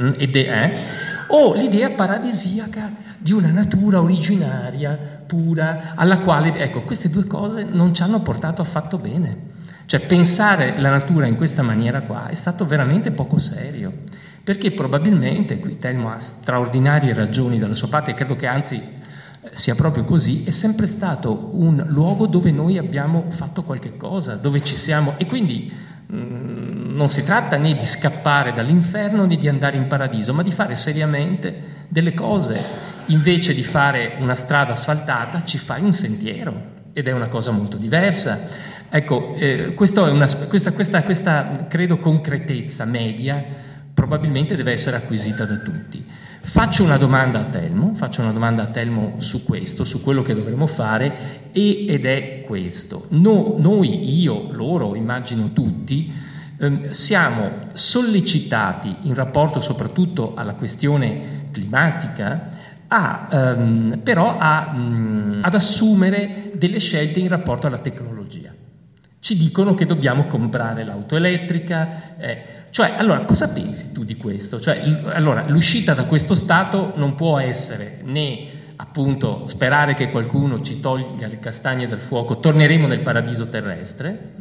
o l'idea paradisiaca di una natura originaria, pura, alla quale, ecco, queste due cose non ci hanno portato affatto bene. Cioè, pensare la natura in questa maniera qua è stato veramente poco serio, perché probabilmente, qui Telmo ha straordinarie ragioni dalla sua parte, e credo che anzi sia proprio così, è sempre stato un luogo dove noi abbiamo fatto qualche cosa, dove ci siamo, e quindi non si tratta né di scappare dall'inferno né di andare in paradiso, ma di fare seriamente delle cose. Invece di fare una strada asfaltata, ci fai un sentiero, ed è una cosa molto diversa. Ecco, questa credo concretezza media probabilmente deve essere acquisita da tutti. Faccio una domanda a Telmo su questo, su quello che dovremmo fare, ed è questo. Noi, io, loro, immagino tutti, siamo sollecitati in rapporto soprattutto alla questione climatica ad assumere delle scelte in rapporto alla tecnologia. Ci dicono che dobbiamo comprare l'auto elettrica, allora cosa pensi tu di questo? Allora, l'uscita da questo stato non può essere né appunto sperare che qualcuno ci tolga le castagne dal fuoco, torneremo nel paradiso terrestre,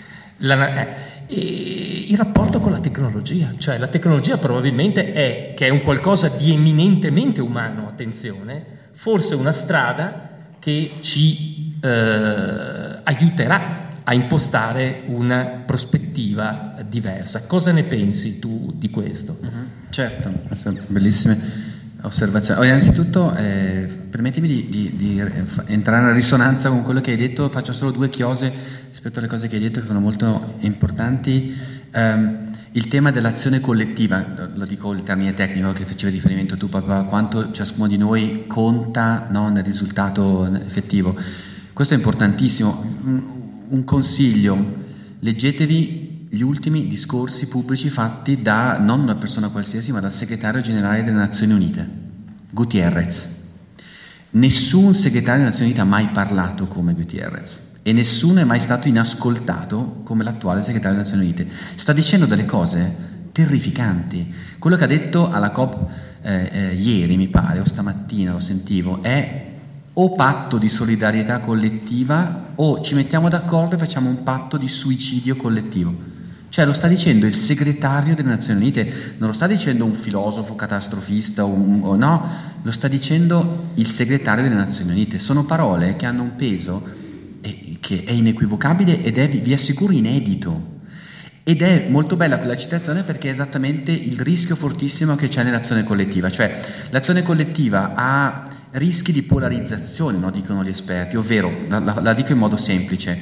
e il rapporto con la tecnologia, cioè la tecnologia probabilmente è un qualcosa di eminentemente umano, attenzione, forse una strada che ci aiuterà a impostare una prospettiva diversa. Cosa ne pensi tu di questo? Certo, bellissime osservazioni. Innanzitutto permettimi di entrare in risonanza con quello che hai detto. Faccio solo due chiose rispetto alle cose che hai detto, che sono molto importanti. Il tema dell'azione collettiva, lo dico il termine tecnico che facevi riferimento tu, papà, quanto ciascuno di noi conta, no, nel risultato effettivo. Questo è importantissimo. Un consiglio: leggetevi gli ultimi discorsi pubblici fatti da non una persona qualsiasi, ma dal segretario generale delle Nazioni Unite, Gutierrez. Nessun segretario delle Nazioni Unite ha mai parlato come Gutierrez e nessuno è mai stato inascoltato come l'attuale segretario delle Nazioni Unite. Sta dicendo delle cose terrificanti. Quello che ha detto alla COP ieri, mi pare, o stamattina lo sentivo, è o patto di solidarietà collettiva o ci mettiamo d'accordo e facciamo un patto di suicidio collettivo. Cioè, lo sta dicendo il segretario delle Nazioni Unite, non lo sta dicendo un filosofo catastrofista no, lo sta dicendo il segretario delle Nazioni Unite. Sono parole che hanno un peso che è inequivocabile ed è, vi assicuro, inedito. Ed è molto bella quella citazione perché è esattamente il rischio fortissimo che c'è nell'azione collettiva, cioè l'azione collettiva ha rischi di polarizzazione, no? Dicono gli esperti, ovvero, la dico in modo semplice,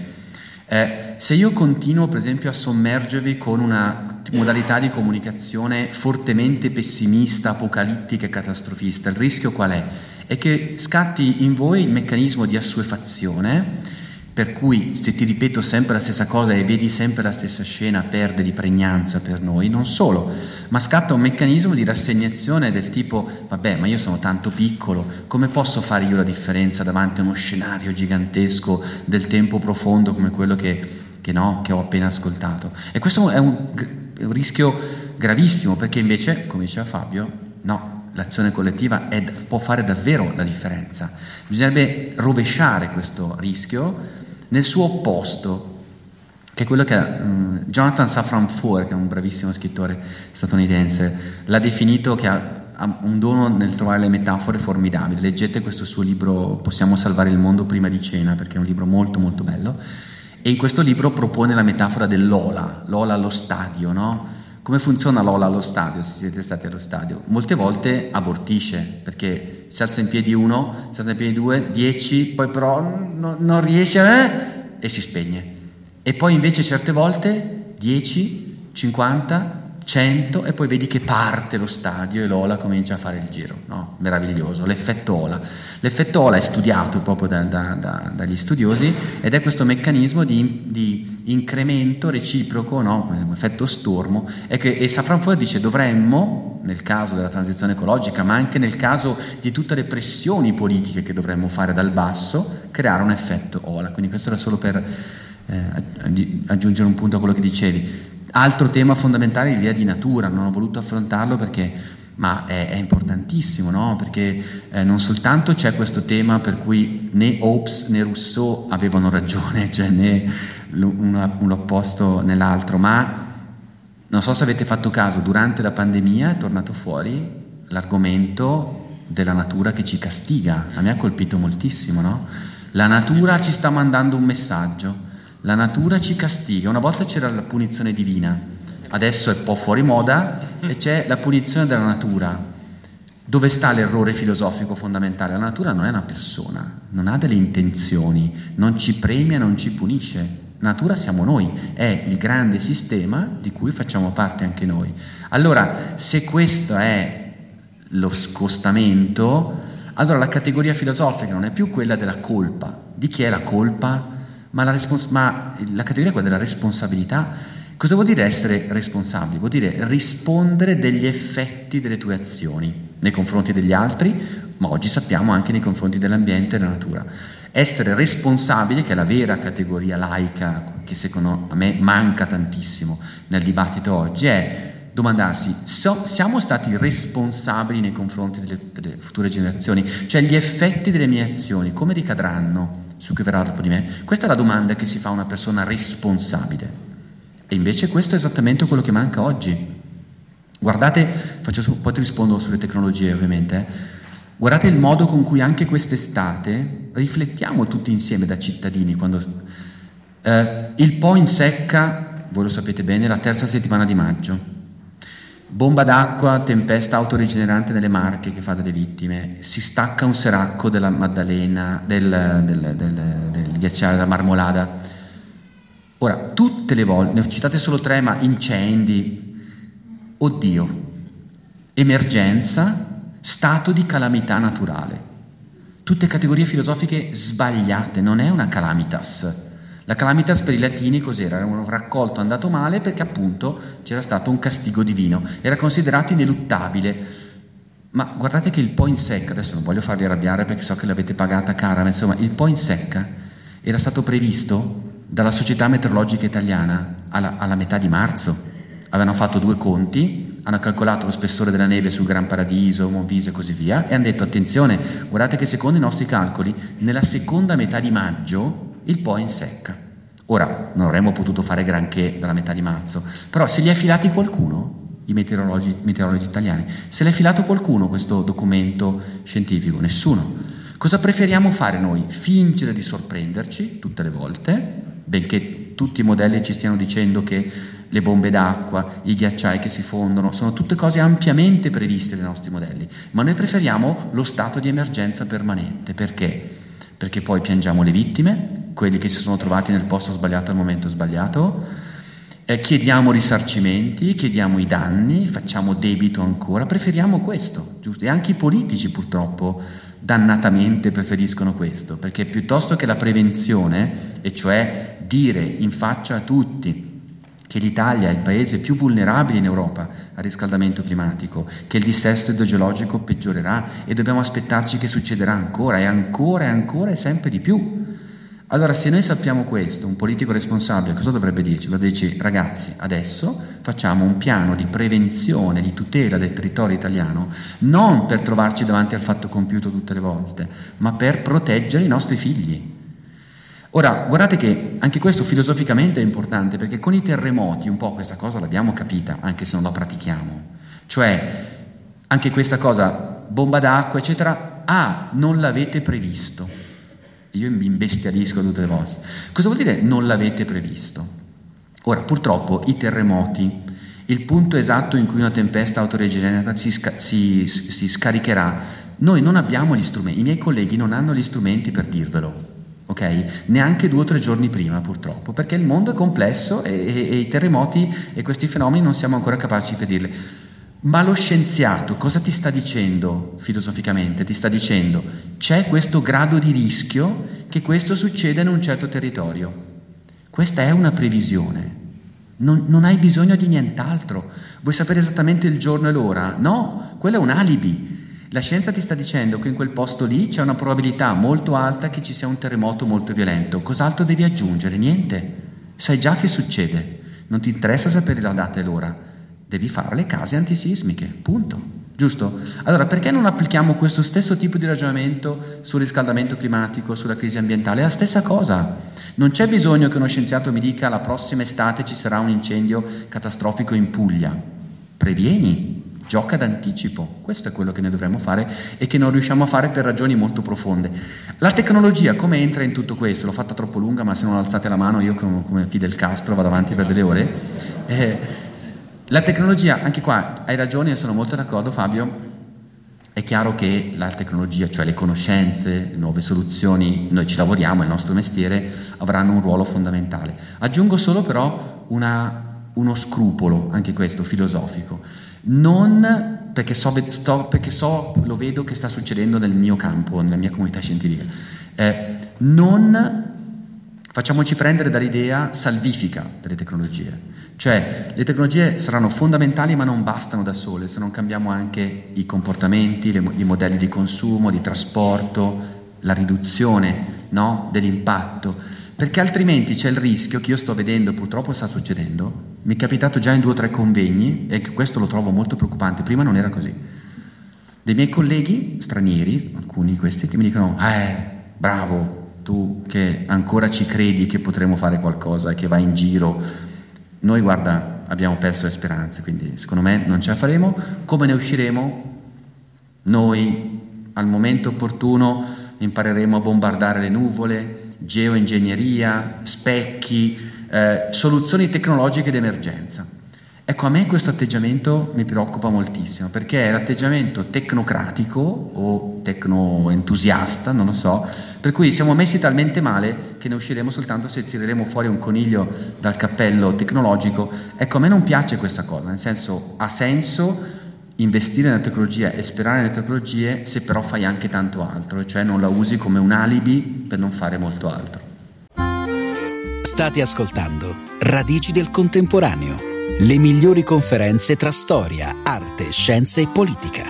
se io continuo per esempio a sommergervi con una modalità di comunicazione fortemente pessimista, apocalittica e catastrofista, il rischio qual è? È che scatti in voi il meccanismo di assuefazione, per cui se ti ripeto sempre la stessa cosa e vedi sempre la stessa scena perde di pregnanza per noi, non solo, ma scatta un meccanismo di rassegnazione del tipo vabbè, ma io sono tanto piccolo, come posso fare io la differenza davanti a uno scenario gigantesco del tempo profondo come quello che ho appena ascoltato? E questo è un rischio gravissimo, perché invece, come diceva Fabio, no, l'azione collettiva può fare davvero la differenza. Bisognerebbe rovesciare questo rischio nel suo opposto, che è quello che Jonathan Safran Foer, che è un bravissimo scrittore statunitense, l'ha definito, che ha un dono nel trovare le metafore formidabili. Leggete questo suo libro Possiamo salvare il mondo prima di cena, perché è un libro molto molto bello, e in questo libro propone la metafora dell'ola allo stadio, no? Come funziona l'ola allo stadio, se siete stati allo stadio? Molte volte abortisce, perché si alza in piedi 1, si alza in piedi 2, 10, poi però non riesce e si spegne. E poi invece certe volte 10, 50, 100 e poi vedi che parte lo stadio e l'ola comincia a fare il giro, no? Meraviglioso, l'effetto ola. L'effetto ola è studiato proprio dagli studiosi ed è questo meccanismo di incremento reciproco, no? Un effetto stormo, e Safran Foer dice dovremmo, nel caso della transizione ecologica, ma anche nel caso di tutte le pressioni politiche che dovremmo fare dal basso, creare un effetto ola. Quindi questo era solo per aggiungere un punto a quello che dicevi. Altro tema fondamentale è l'idea di natura, non ho voluto affrontarlo ma è importantissimo, no? Perché non soltanto c'è questo tema per cui né Hobbes né Rousseau avevano ragione, cioè né un opposto né l'altro, ma non so se avete fatto caso, durante la pandemia è tornato fuori l'argomento della natura che ci castiga. A me ha colpito moltissimo, no? La natura ci sta mandando un messaggio. La natura ci castiga. Una volta c'era la punizione divina, adesso è un po' fuori moda e c'è la punizione della natura. Dove sta l'errore filosofico fondamentale? La natura non è una persona, non ha delle intenzioni, non ci premia, non ci punisce. La natura siamo noi, è il grande sistema di cui facciamo parte anche noi. Allora, se questo è lo scostamento, allora la categoria filosofica non è più quella della colpa. Di chi è la colpa? Ma la categoria è quella della responsabilità. Cosa vuol dire essere responsabili? Vuol dire rispondere degli effetti delle tue azioni nei confronti degli altri, ma oggi sappiamo anche nei confronti dell'ambiente e della natura. Essere responsabili, che è la vera categoria laica che secondo me manca tantissimo nel dibattito oggi, è domandarsi: siamo stati responsabili nei confronti delle future generazioni? Cioè gli effetti delle mie azioni come ricadranno su chi verrà dopo di me? Questa è la domanda che si fa a una persona responsabile. E invece questo è esattamente quello che manca oggi. Guardate, poi ti rispondo sulle tecnologie ovviamente, guardate il modo con cui anche quest'estate riflettiamo tutti insieme da cittadini, quando il Po in secca, voi lo sapete bene, la terza settimana di maggio. Bomba d'acqua, tempesta autorigenerante nelle Marche che fa delle vittime, si stacca un seracco della Maddalena, del ghiacciaio della Marmolada. Ora, tutte le volte, ne ho citate solo 3, ma incendi, oddio, emergenza, stato di calamità naturale. Tutte categorie filosofiche sbagliate, non è una calamitas. La calamitas per i latini cos'era? Era un raccolto andato male perché appunto c'era stato un castigo divino, era considerato ineluttabile. Ma guardate che il Po in secca, adesso non voglio farvi arrabbiare perché so che l'avete pagata cara, ma insomma il Po in secca era stato previsto dalla Società Meteorologica Italiana alla metà di marzo. Avevano fatto 2 conti, hanno calcolato lo spessore della neve sul Gran Paradiso, Monviso e così via, e hanno detto: attenzione, guardate che secondo i nostri calcoli nella seconda metà di maggio il Po è in secca. Ora, non avremmo potuto fare granché dalla metà di marzo, però se li ha filati qualcuno, i meteorologi italiani, se l'è filato qualcuno questo documento scientifico? Nessuno. Cosa preferiamo fare noi? Fingere di sorprenderci tutte le volte, benché tutti i modelli ci stiano dicendo che le bombe d'acqua, i ghiacciai che si fondono, sono tutte cose ampiamente previste nei nostri modelli, ma noi preferiamo lo stato di emergenza permanente. Perché? Perché poi piangiamo le vittime, quelli che si sono trovati nel posto sbagliato al momento sbagliato, chiediamo risarcimenti, chiediamo i danni, facciamo debito ancora, preferiamo questo, giusto? E anche i politici purtroppo dannatamente preferiscono questo, perché piuttosto che la prevenzione, e cioè dire in faccia a tutti che l'Italia è il paese più vulnerabile in Europa al riscaldamento climatico, che il dissesto idrogeologico peggiorerà e dobbiamo aspettarci che succederà ancora e ancora e ancora e sempre di più. Allora, se noi sappiamo questo, un politico responsabile cosa dovrebbe dirci? Dovrebbe dirci: ragazzi, adesso facciamo un piano di prevenzione, di tutela del territorio italiano, non per trovarci davanti al fatto compiuto tutte le volte, ma per proteggere i nostri figli. Ora, guardate che anche questo filosoficamente è importante, perché con i terremoti un po' questa cosa l'abbiamo capita, anche se non la pratichiamo. Cioè, anche questa cosa, bomba d'acqua, eccetera, non l'avete previsto. Io mi imbestialisco tutte le volte. Cosa vuol dire non l'avete previsto? Ora, purtroppo i terremoti, il punto esatto in cui una tempesta autoregenerata si scaricherà, noi non abbiamo gli strumenti, i miei colleghi non hanno gli strumenti per dirvelo, ok? Neanche 2 o 3 giorni prima, purtroppo, perché il mondo è complesso e i terremoti e questi fenomeni non siamo ancora capaci di predirli. Ma lo scienziato cosa ti sta dicendo filosoficamente? Ti sta dicendo: c'è questo grado di rischio che questo succeda in un certo territorio. Questa è una previsione, non hai bisogno di nient'altro. Vuoi sapere esattamente il giorno e l'ora? No, quello è un alibi. La scienza ti sta dicendo che in quel posto lì c'è una probabilità molto alta che ci sia un terremoto molto violento. Cos'altro devi aggiungere? Niente. Sai già che succede. Non ti interessa sapere la data e l'ora. Devi fare le case antisismiche, punto. Giusto? Allora, perché non applichiamo questo stesso tipo di ragionamento sul riscaldamento climatico, sulla crisi ambientale? È la stessa cosa. Non c'è bisogno che uno scienziato mi dica: la prossima estate ci sarà un incendio catastrofico in Puglia. Previeni, gioca d'anticipo. Questo è quello che noi dovremmo fare e che non riusciamo a fare per ragioni molto profonde. La tecnologia come entra in tutto questo? L'ho fatta troppo lunga, ma se non alzate la mano io come Fidel Castro vado avanti per delle ore. La tecnologia, anche qua hai ragione, io sono molto d'accordo, Fabio. È chiaro che la tecnologia, cioè le conoscenze, le nuove soluzioni, noi ci lavoriamo, è il nostro mestiere, avranno un ruolo fondamentale. Aggiungo solo però uno scrupolo, anche questo filosofico, non perché lo vedo che sta succedendo nel mio campo, nella mia comunità scientifica, non facciamoci prendere dall'idea salvifica delle tecnologie. Cioè, le tecnologie saranno fondamentali ma non bastano da sole, se non cambiamo anche i comportamenti, i modelli di consumo, di trasporto, la riduzione, no, dell'impatto, perché altrimenti c'è il rischio che io sto vedendo, purtroppo sta succedendo, mi è capitato già in 2 o 3 convegni e questo lo trovo molto preoccupante, prima non era così, dei miei colleghi stranieri, alcuni di questi, che mi dicono: bravo, tu che ancora ci credi che potremo fare qualcosa e che vai in giro. Noi, guarda, abbiamo perso le speranze, quindi secondo me non ce la faremo. Come ne usciremo? Noi al momento opportuno impareremo a bombardare le nuvole, geoingegneria, specchi, soluzioni tecnologiche d'emergenza. Ecco, a me questo atteggiamento mi preoccupa moltissimo, perché è l'atteggiamento tecnocratico o tecnoentusiasta, non lo so, per cui siamo messi talmente male che ne usciremo soltanto se tireremo fuori un coniglio dal cappello tecnologico. Ecco, a me non piace questa cosa, nel senso, ha senso investire nella tecnologia e sperare nelle tecnologie se però fai anche tanto altro, cioè non la usi come un alibi per non fare molto altro. State ascoltando Radici del Contemporaneo. Le migliori conferenze tra storia, arte, scienze e politica.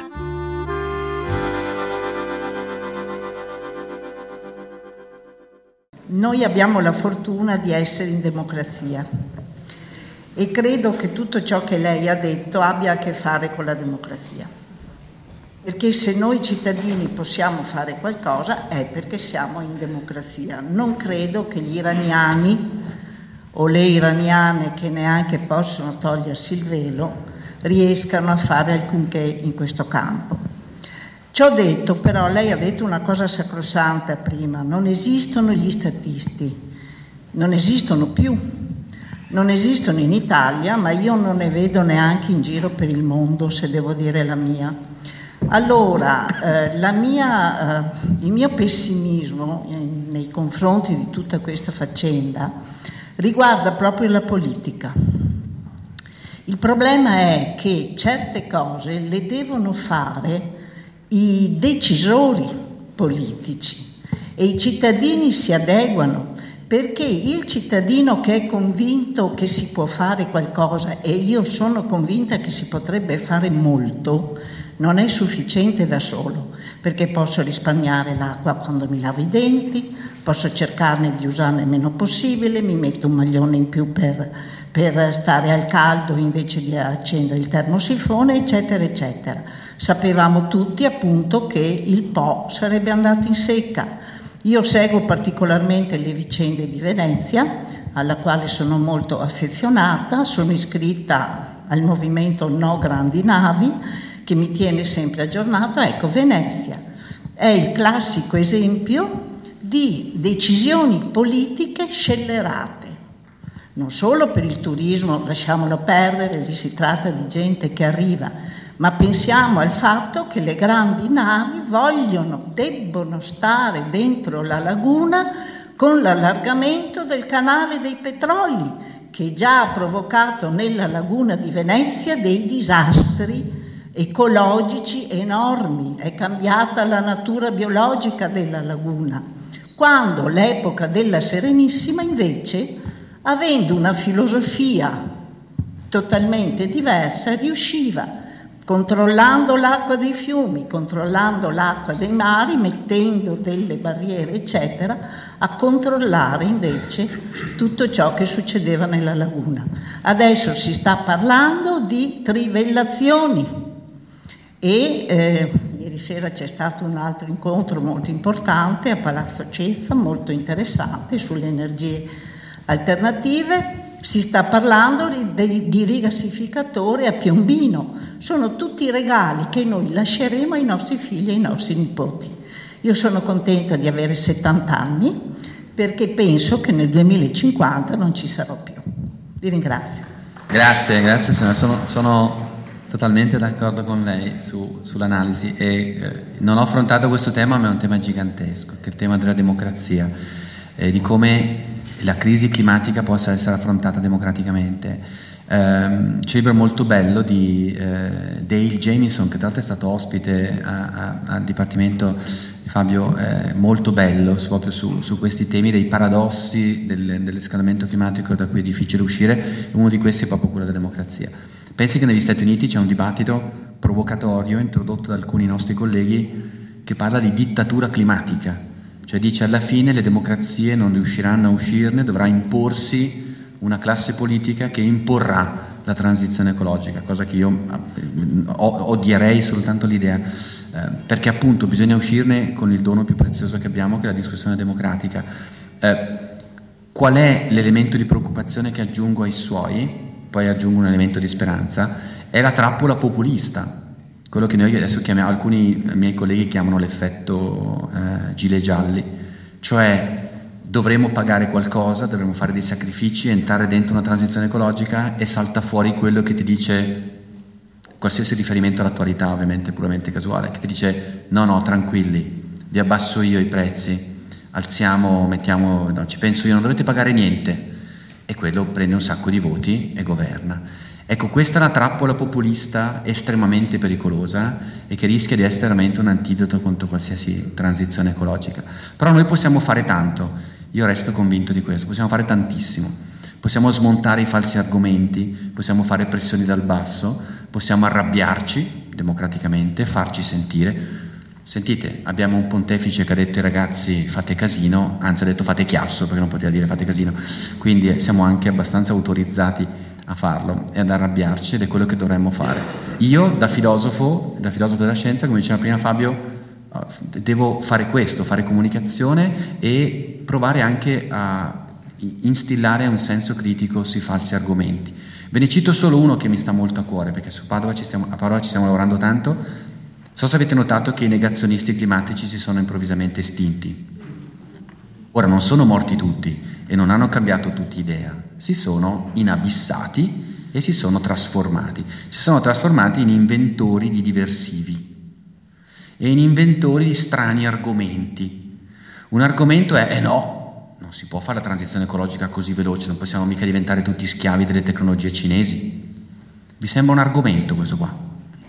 Noi abbiamo la fortuna di essere in democrazia e credo che tutto ciò che lei ha detto abbia a che fare con la democrazia. Perché se noi cittadini possiamo fare qualcosa è perché siamo in democrazia. Non credo che gli iraniani o le iraniane, che neanche possono togliersi il velo, riescano a fare alcunché in questo campo. Ciò detto, però, lei ha detto una cosa sacrosanta prima: non esistono gli statisti, non esistono più. Non esistono in Italia, ma io non ne vedo neanche in giro per il mondo, se devo dire la mia. Allora, il mio pessimismo nei confronti di tutta questa faccenda riguarda proprio la politica. Il problema è che certe cose le devono fare i decisori politici e i cittadini si adeguano, perché il cittadino che è convinto che si può fare qualcosa, e io sono convinta che si potrebbe fare molto, non è sufficiente da solo, perché posso risparmiare l'acqua quando mi lavo i denti, posso cercarne di usarne il meno possibile, mi metto un maglione in più per stare al caldo invece di accendere il termosifone, eccetera, eccetera. Sapevamo tutti appunto che il Po sarebbe andato in secca. Io seguo particolarmente le vicende di Venezia, alla quale sono molto affezionata, sono iscritta al movimento No Grandi Navi, che mi tiene sempre aggiornato. Ecco, Venezia è il classico esempio di decisioni politiche scellerate. Non solo per il turismo, lasciamolo perdere, lì si tratta di gente che arriva, ma pensiamo al fatto che le grandi navi debbono stare dentro la laguna con l'allargamento del canale dei Petroli, che già ha provocato nella laguna di Venezia dei disastri ecologici enormi. È cambiata la natura biologica della laguna, quando l'epoca della Serenissima invece, avendo una filosofia totalmente diversa, riusciva, controllando l'acqua dei fiumi, controllando l'acqua dei mari, mettendo delle barriere eccetera, a controllare invece tutto ciò che succedeva nella laguna. Adesso si sta parlando di trivellazioni e ieri sera c'è stato un altro incontro molto importante a Palazzo Cezza, molto interessante, sulle energie alternative. Si sta parlando di rigassificatore a Piombino. Sono tutti regali che noi lasceremo ai nostri figli e ai nostri nipoti. Io sono contenta di avere 70 anni, perché penso che nel 2050 non ci sarò più. Vi ringrazio. Grazie signora. Sono totalmente d'accordo con lei sull'analisi e non ho affrontato questo tema, ma è un tema gigantesco, che è il tema della democrazia, di come la crisi climatica possa essere affrontata democraticamente. C'è un libro molto bello di Dale Jamieson, che tra l'altro è stato ospite al Dipartimento di Fabio, molto bello proprio su questi temi dei paradossi del riscaldamento climatico da cui è difficile uscire. Uno di questi è proprio quello della democrazia. Pensi che negli Stati Uniti c'è un dibattito provocatorio introdotto da alcuni nostri colleghi che parla di dittatura climatica. Cioè dice, alla fine le democrazie non riusciranno a uscirne, dovrà imporsi una classe politica che imporrà la transizione ecologica, cosa che io odierei soltanto l'idea, perché appunto bisogna uscirne con il dono più prezioso che abbiamo, che è la discussione democratica. Qual è l'elemento di preoccupazione che aggiungo ai suoi? Poi aggiungo un elemento di speranza, è la trappola populista. Quello che noi adesso chiamiamo, alcuni miei colleghi chiamano l'effetto gilet gialli, cioè dovremo pagare qualcosa, dovremo fare dei sacrifici, entrare dentro una transizione ecologica, e salta fuori quello che ti dice, qualsiasi riferimento all'attualità ovviamente puramente casuale, che ti dice no tranquilli, vi abbasso io i prezzi, alziamo, mettiamo, no, ci penso io, non dovete pagare niente, e quello prende un sacco di voti e governa. Ecco, questa è una trappola populista estremamente pericolosa e che rischia di essere veramente un antidoto contro qualsiasi transizione ecologica. Però noi possiamo fare tanto, io resto convinto di questo, possiamo fare tantissimo. Possiamo smontare i falsi argomenti, possiamo fare pressioni dal basso, possiamo arrabbiarci democraticamente, farci sentire. Sentite, abbiamo un pontefice che ha detto ai ragazzi fate casino, anzi ha detto fate chiasso, perché non poteva dire fate casino, quindi siamo anche abbastanza autorizzati a farlo e ad arrabbiarci, ed è quello che dovremmo fare. Io da filosofo della scienza, come diceva prima Fabio, devo fare questo, fare comunicazione e provare anche a instillare un senso critico sui falsi argomenti. Ve ne cito solo uno che mi sta molto a cuore, perché a Padova ci stiamo lavorando tanto. Non so se avete notato che i negazionisti climatici si sono improvvisamente estinti. Ora non sono morti tutti e non hanno cambiato tutti idea, si sono inabissati e si sono trasformati. Si sono trasformati in inventori di diversivi e in inventori di strani argomenti. Un argomento è no, non si può fare la transizione ecologica così veloce, non possiamo mica diventare tutti schiavi delle tecnologie cinesi. Vi sembra un argomento questo qua?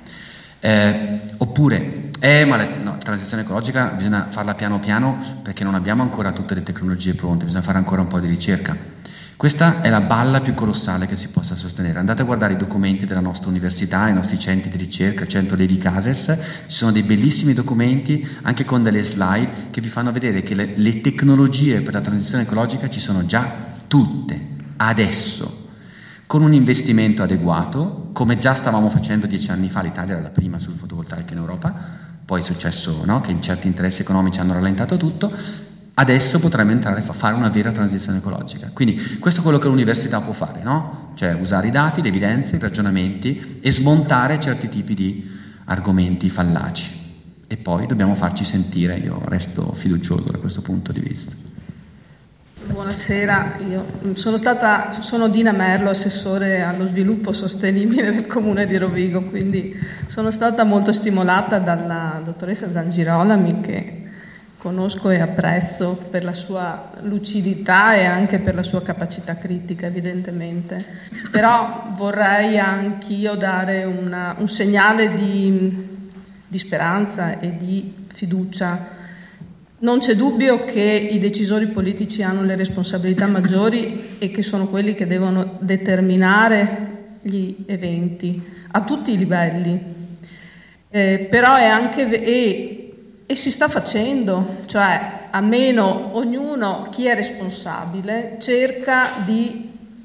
Oppure ma la transizione ecologica bisogna farla piano piano perché non abbiamo ancora tutte le tecnologie pronte, bisogna fare ancora un po' di ricerca. Questa è la balla più colossale che si possa sostenere. Andate a guardare i documenti della nostra università, i nostri centri di ricerca, il centro Levi Cases, ci sono dei bellissimi documenti anche con delle slide che vi fanno vedere che le tecnologie per la transizione ecologica ci sono già tutte, adesso, con un investimento adeguato, come già stavamo facendo 10 anni fa. L'Italia era la prima sul fotovoltaico in Europa, poi è successo, no, che in certi interessi economici hanno rallentato tutto. Adesso potremmo entrare a fare una vera transizione ecologica. Quindi questo è quello che l'università può fare, no? Cioè usare i dati, le evidenze, i ragionamenti e smontare certi tipi di argomenti fallaci. E poi dobbiamo farci sentire, io resto fiducioso da questo punto di vista. Buonasera, io sono Dina Merlo, assessore allo sviluppo sostenibile del Comune di Rovigo, quindi sono stata molto stimolata dalla dottoressa Zangirolami, che conosco e apprezzo per la sua lucidità e anche per la sua capacità critica, evidentemente. Però vorrei anch'io dare un segnale di speranza e di fiducia. Non c'è dubbio che i decisori politici hanno le responsabilità maggiori e che sono quelli che devono determinare gli eventi a tutti i livelli. Però è anche e si sta facendo, cioè almeno ognuno, chi è responsabile, cerca di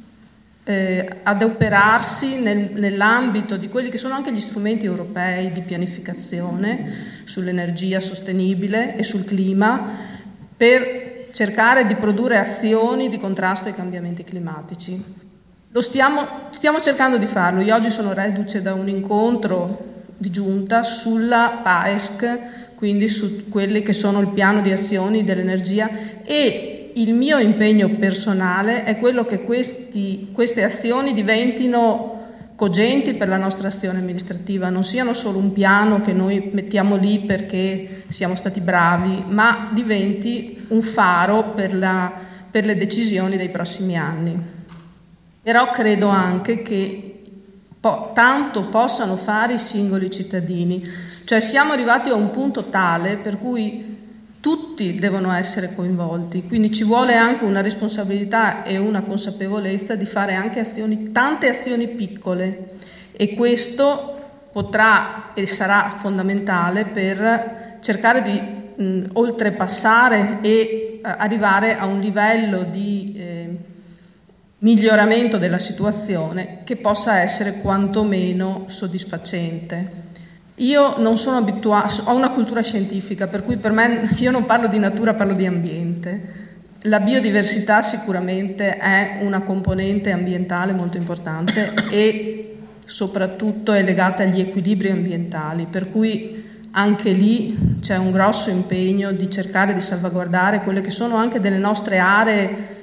adoperarsi nell'ambito di quelli che sono anche gli strumenti europei di pianificazione sull'energia sostenibile e sul clima, per cercare di produrre azioni di contrasto ai cambiamenti climatici. Stiamo cercando di farlo. Io oggi sono reduce da un incontro di giunta sulla PAESC, quindi su quelli che sono il piano di azioni dell'energia, e il mio impegno personale è quello che queste azioni diventino cogenti per la nostra azione amministrativa, non siano solo un piano che noi mettiamo lì perché siamo stati bravi, ma diventi un faro per le decisioni dei prossimi anni. Però credo anche che tanto possano fare i singoli cittadini, cioè siamo arrivati a un punto tale per cui tutti devono essere coinvolti, quindi ci vuole anche una responsabilità e una consapevolezza di fare anche tante azioni piccole, e questo potrà e sarà fondamentale per cercare di oltrepassare e arrivare a un livello di miglioramento della situazione che possa essere quantomeno soddisfacente. Io non sono abituata, ho una cultura scientifica, per cui per me, io non parlo di natura, parlo di ambiente. La biodiversità sicuramente è una componente ambientale molto importante e soprattutto è legata agli equilibri ambientali, per cui anche lì c'è un grosso impegno di cercare di salvaguardare quelle che sono anche delle nostre aree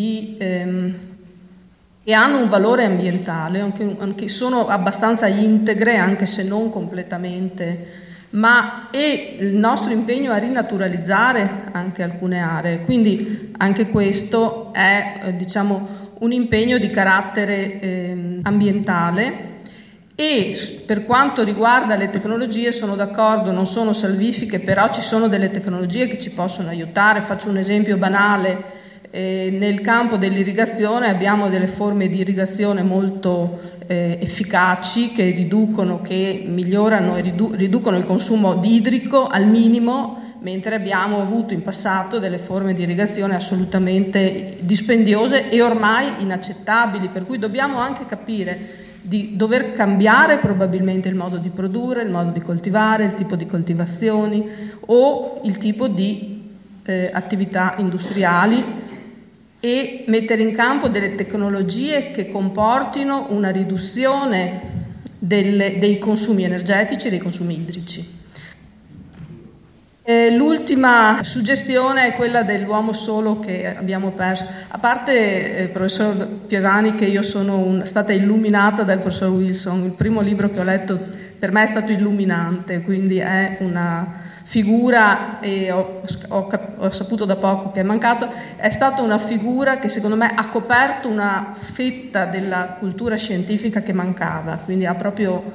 che hanno un valore ambientale, anche sono abbastanza integre, anche se non completamente, e il nostro impegno a rinaturalizzare anche alcune aree. Quindi anche questo è un impegno di carattere ambientale. E per quanto riguarda le tecnologie sono d'accordo, non sono salvifiche, però ci sono delle tecnologie che ci possono aiutare. Faccio un esempio banale. Nel campo dell'irrigazione abbiamo delle forme di irrigazione molto efficaci che migliorano e riducono il consumo idrico al minimo, mentre abbiamo avuto in passato delle forme di irrigazione assolutamente dispendiose e ormai inaccettabili, per cui dobbiamo anche capire di dover cambiare probabilmente il modo di produrre, il modo di coltivare, il tipo di coltivazioni o il tipo di attività industriali, e mettere in campo delle tecnologie che comportino una riduzione dei consumi energetici e dei consumi idrici. L'ultima suggestione è quella dell'uomo solo che abbiamo perso. A parte, professor Piovani, che io sono stata illuminata dal professor Wilson, il primo libro che ho letto per me è stato illuminante, quindi è una figura, e ho saputo da poco che è mancato, è stata una figura che secondo me ha coperto una fetta della cultura scientifica che mancava, quindi ha proprio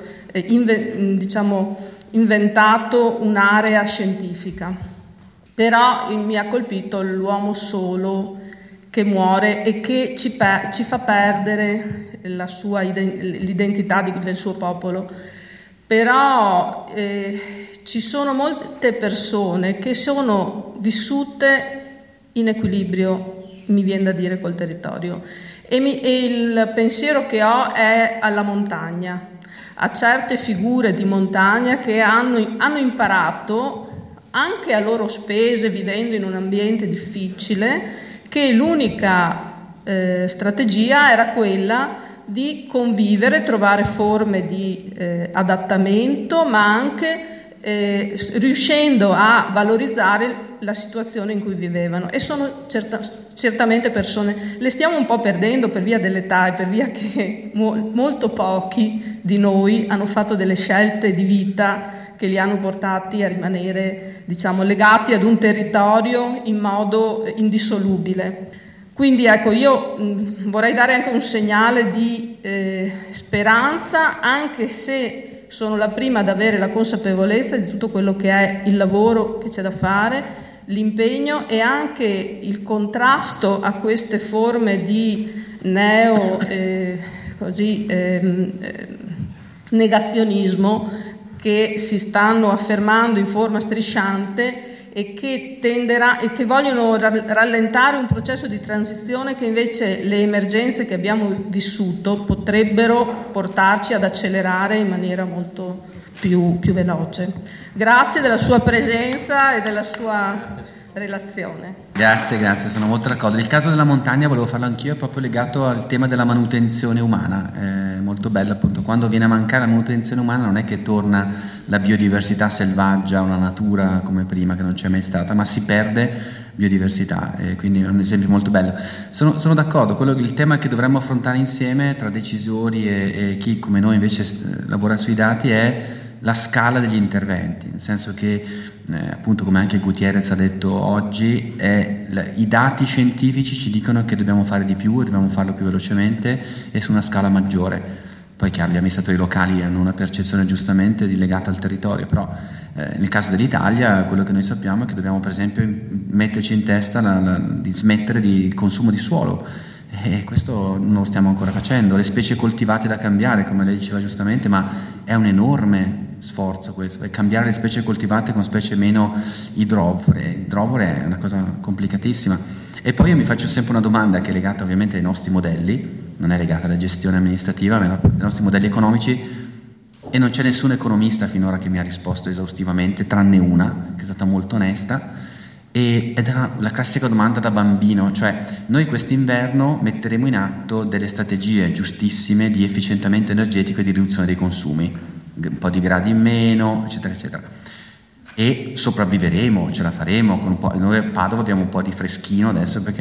inventato un'area scientifica. Però mi ha colpito l'uomo solo che muore e che ci fa perdere l'identità del suo popolo. Però ci sono molte persone che sono vissute in equilibrio, mi viene da dire, col territorio, e il pensiero che ho è alla montagna, a certe figure di montagna che hanno imparato, anche a loro spese, vivendo in un ambiente difficile, che l'unica strategia era quella di convivere, trovare forme di adattamento, ma anche riuscendo a valorizzare la situazione in cui vivevano. E sono certamente persone, le stiamo un po' perdendo per via dell'età e per via che molto pochi di noi hanno fatto delle scelte di vita che li hanno portati a rimanere, legati ad un territorio in modo indissolubile. Quindi ecco, io vorrei dare anche un segnale di speranza, anche se sono la prima ad avere la consapevolezza di tutto quello che è il lavoro che c'è da fare, l'impegno e anche il contrasto a queste forme di negazionismo che si stanno affermando in forma strisciante e che vogliono rallentare un processo di transizione che invece le emergenze che abbiamo vissuto potrebbero portarci ad accelerare in maniera molto più veloce. Grazie della sua presenza e della sua relazione. Grazie, sono molto d'accordo. Il caso della montagna volevo farlo anch'io, è proprio legato al tema della manutenzione umana, è molto bello appunto, quando viene a mancare la manutenzione umana non è che torna la biodiversità selvaggia, una natura come prima che non c'è mai stata, ma si perde biodiversità, quindi è un esempio molto bello. Sono d'accordo, il tema che dovremmo affrontare insieme tra decisori e chi come noi invece lavora sui dati è la scala degli interventi, nel senso che appunto come anche Gutierrez ha detto oggi, i dati scientifici ci dicono che dobbiamo fare di più e dobbiamo farlo più velocemente e su una scala maggiore. Poi chiaro, gli amministratori locali hanno una percezione giustamente legata al territorio, però nel caso dell'Italia quello che noi sappiamo è che dobbiamo per esempio metterci in testa di smettere il consumo di suolo, e questo non lo stiamo ancora facendo. Le specie coltivate da cambiare, come lei diceva giustamente, ma è un enorme sforzo questo, e cambiare le specie coltivate con specie meno idrovore è una cosa complicatissima. E poi io mi faccio sempre una domanda che è legata ovviamente ai nostri modelli, non è legata alla gestione amministrativa, ma ai nostri modelli economici, e non c'è nessun economista finora che mi ha risposto esaustivamente, tranne una che è stata molto onesta, ed era la classica domanda da bambino, cioè noi quest'inverno metteremo in atto delle strategie giustissime di efficientamento energetico e di riduzione dei consumi, un po' di gradi in meno, eccetera eccetera, e sopravviveremo, ce la faremo con un po'. Noi a Padova abbiamo un po' di freschino adesso perché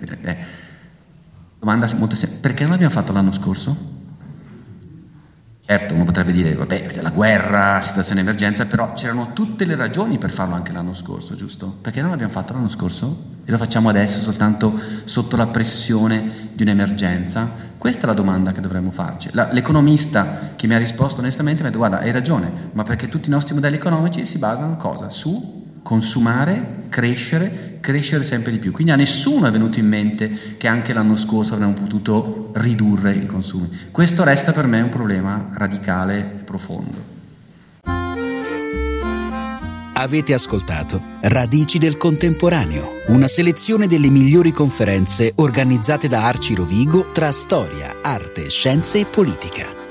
domanda molto semplice: perché non l'abbiamo fatto l'anno scorso? Certo, uno potrebbe dire vabbè, la guerra, situazione di emergenza, però c'erano tutte le ragioni per farlo anche l'anno scorso, giusto? Perché non l'abbiamo fatto l'anno scorso e lo facciamo adesso soltanto sotto la pressione di un'emergenza? Questa è la domanda che dovremmo farci. L'economista che mi ha risposto onestamente mi ha detto: guarda, hai ragione, ma perché tutti i nostri modelli economici si basano cosa? Su consumare, crescere sempre di più. Quindi a nessuno è venuto in mente che anche l'anno scorso avremmo potuto ridurre i consumi. Questo resta per me un problema radicale e profondo. Avete ascoltato Radici del Contemporaneo, una selezione delle migliori conferenze organizzate da Arci Rovigo tra storia, arte, scienze e politica.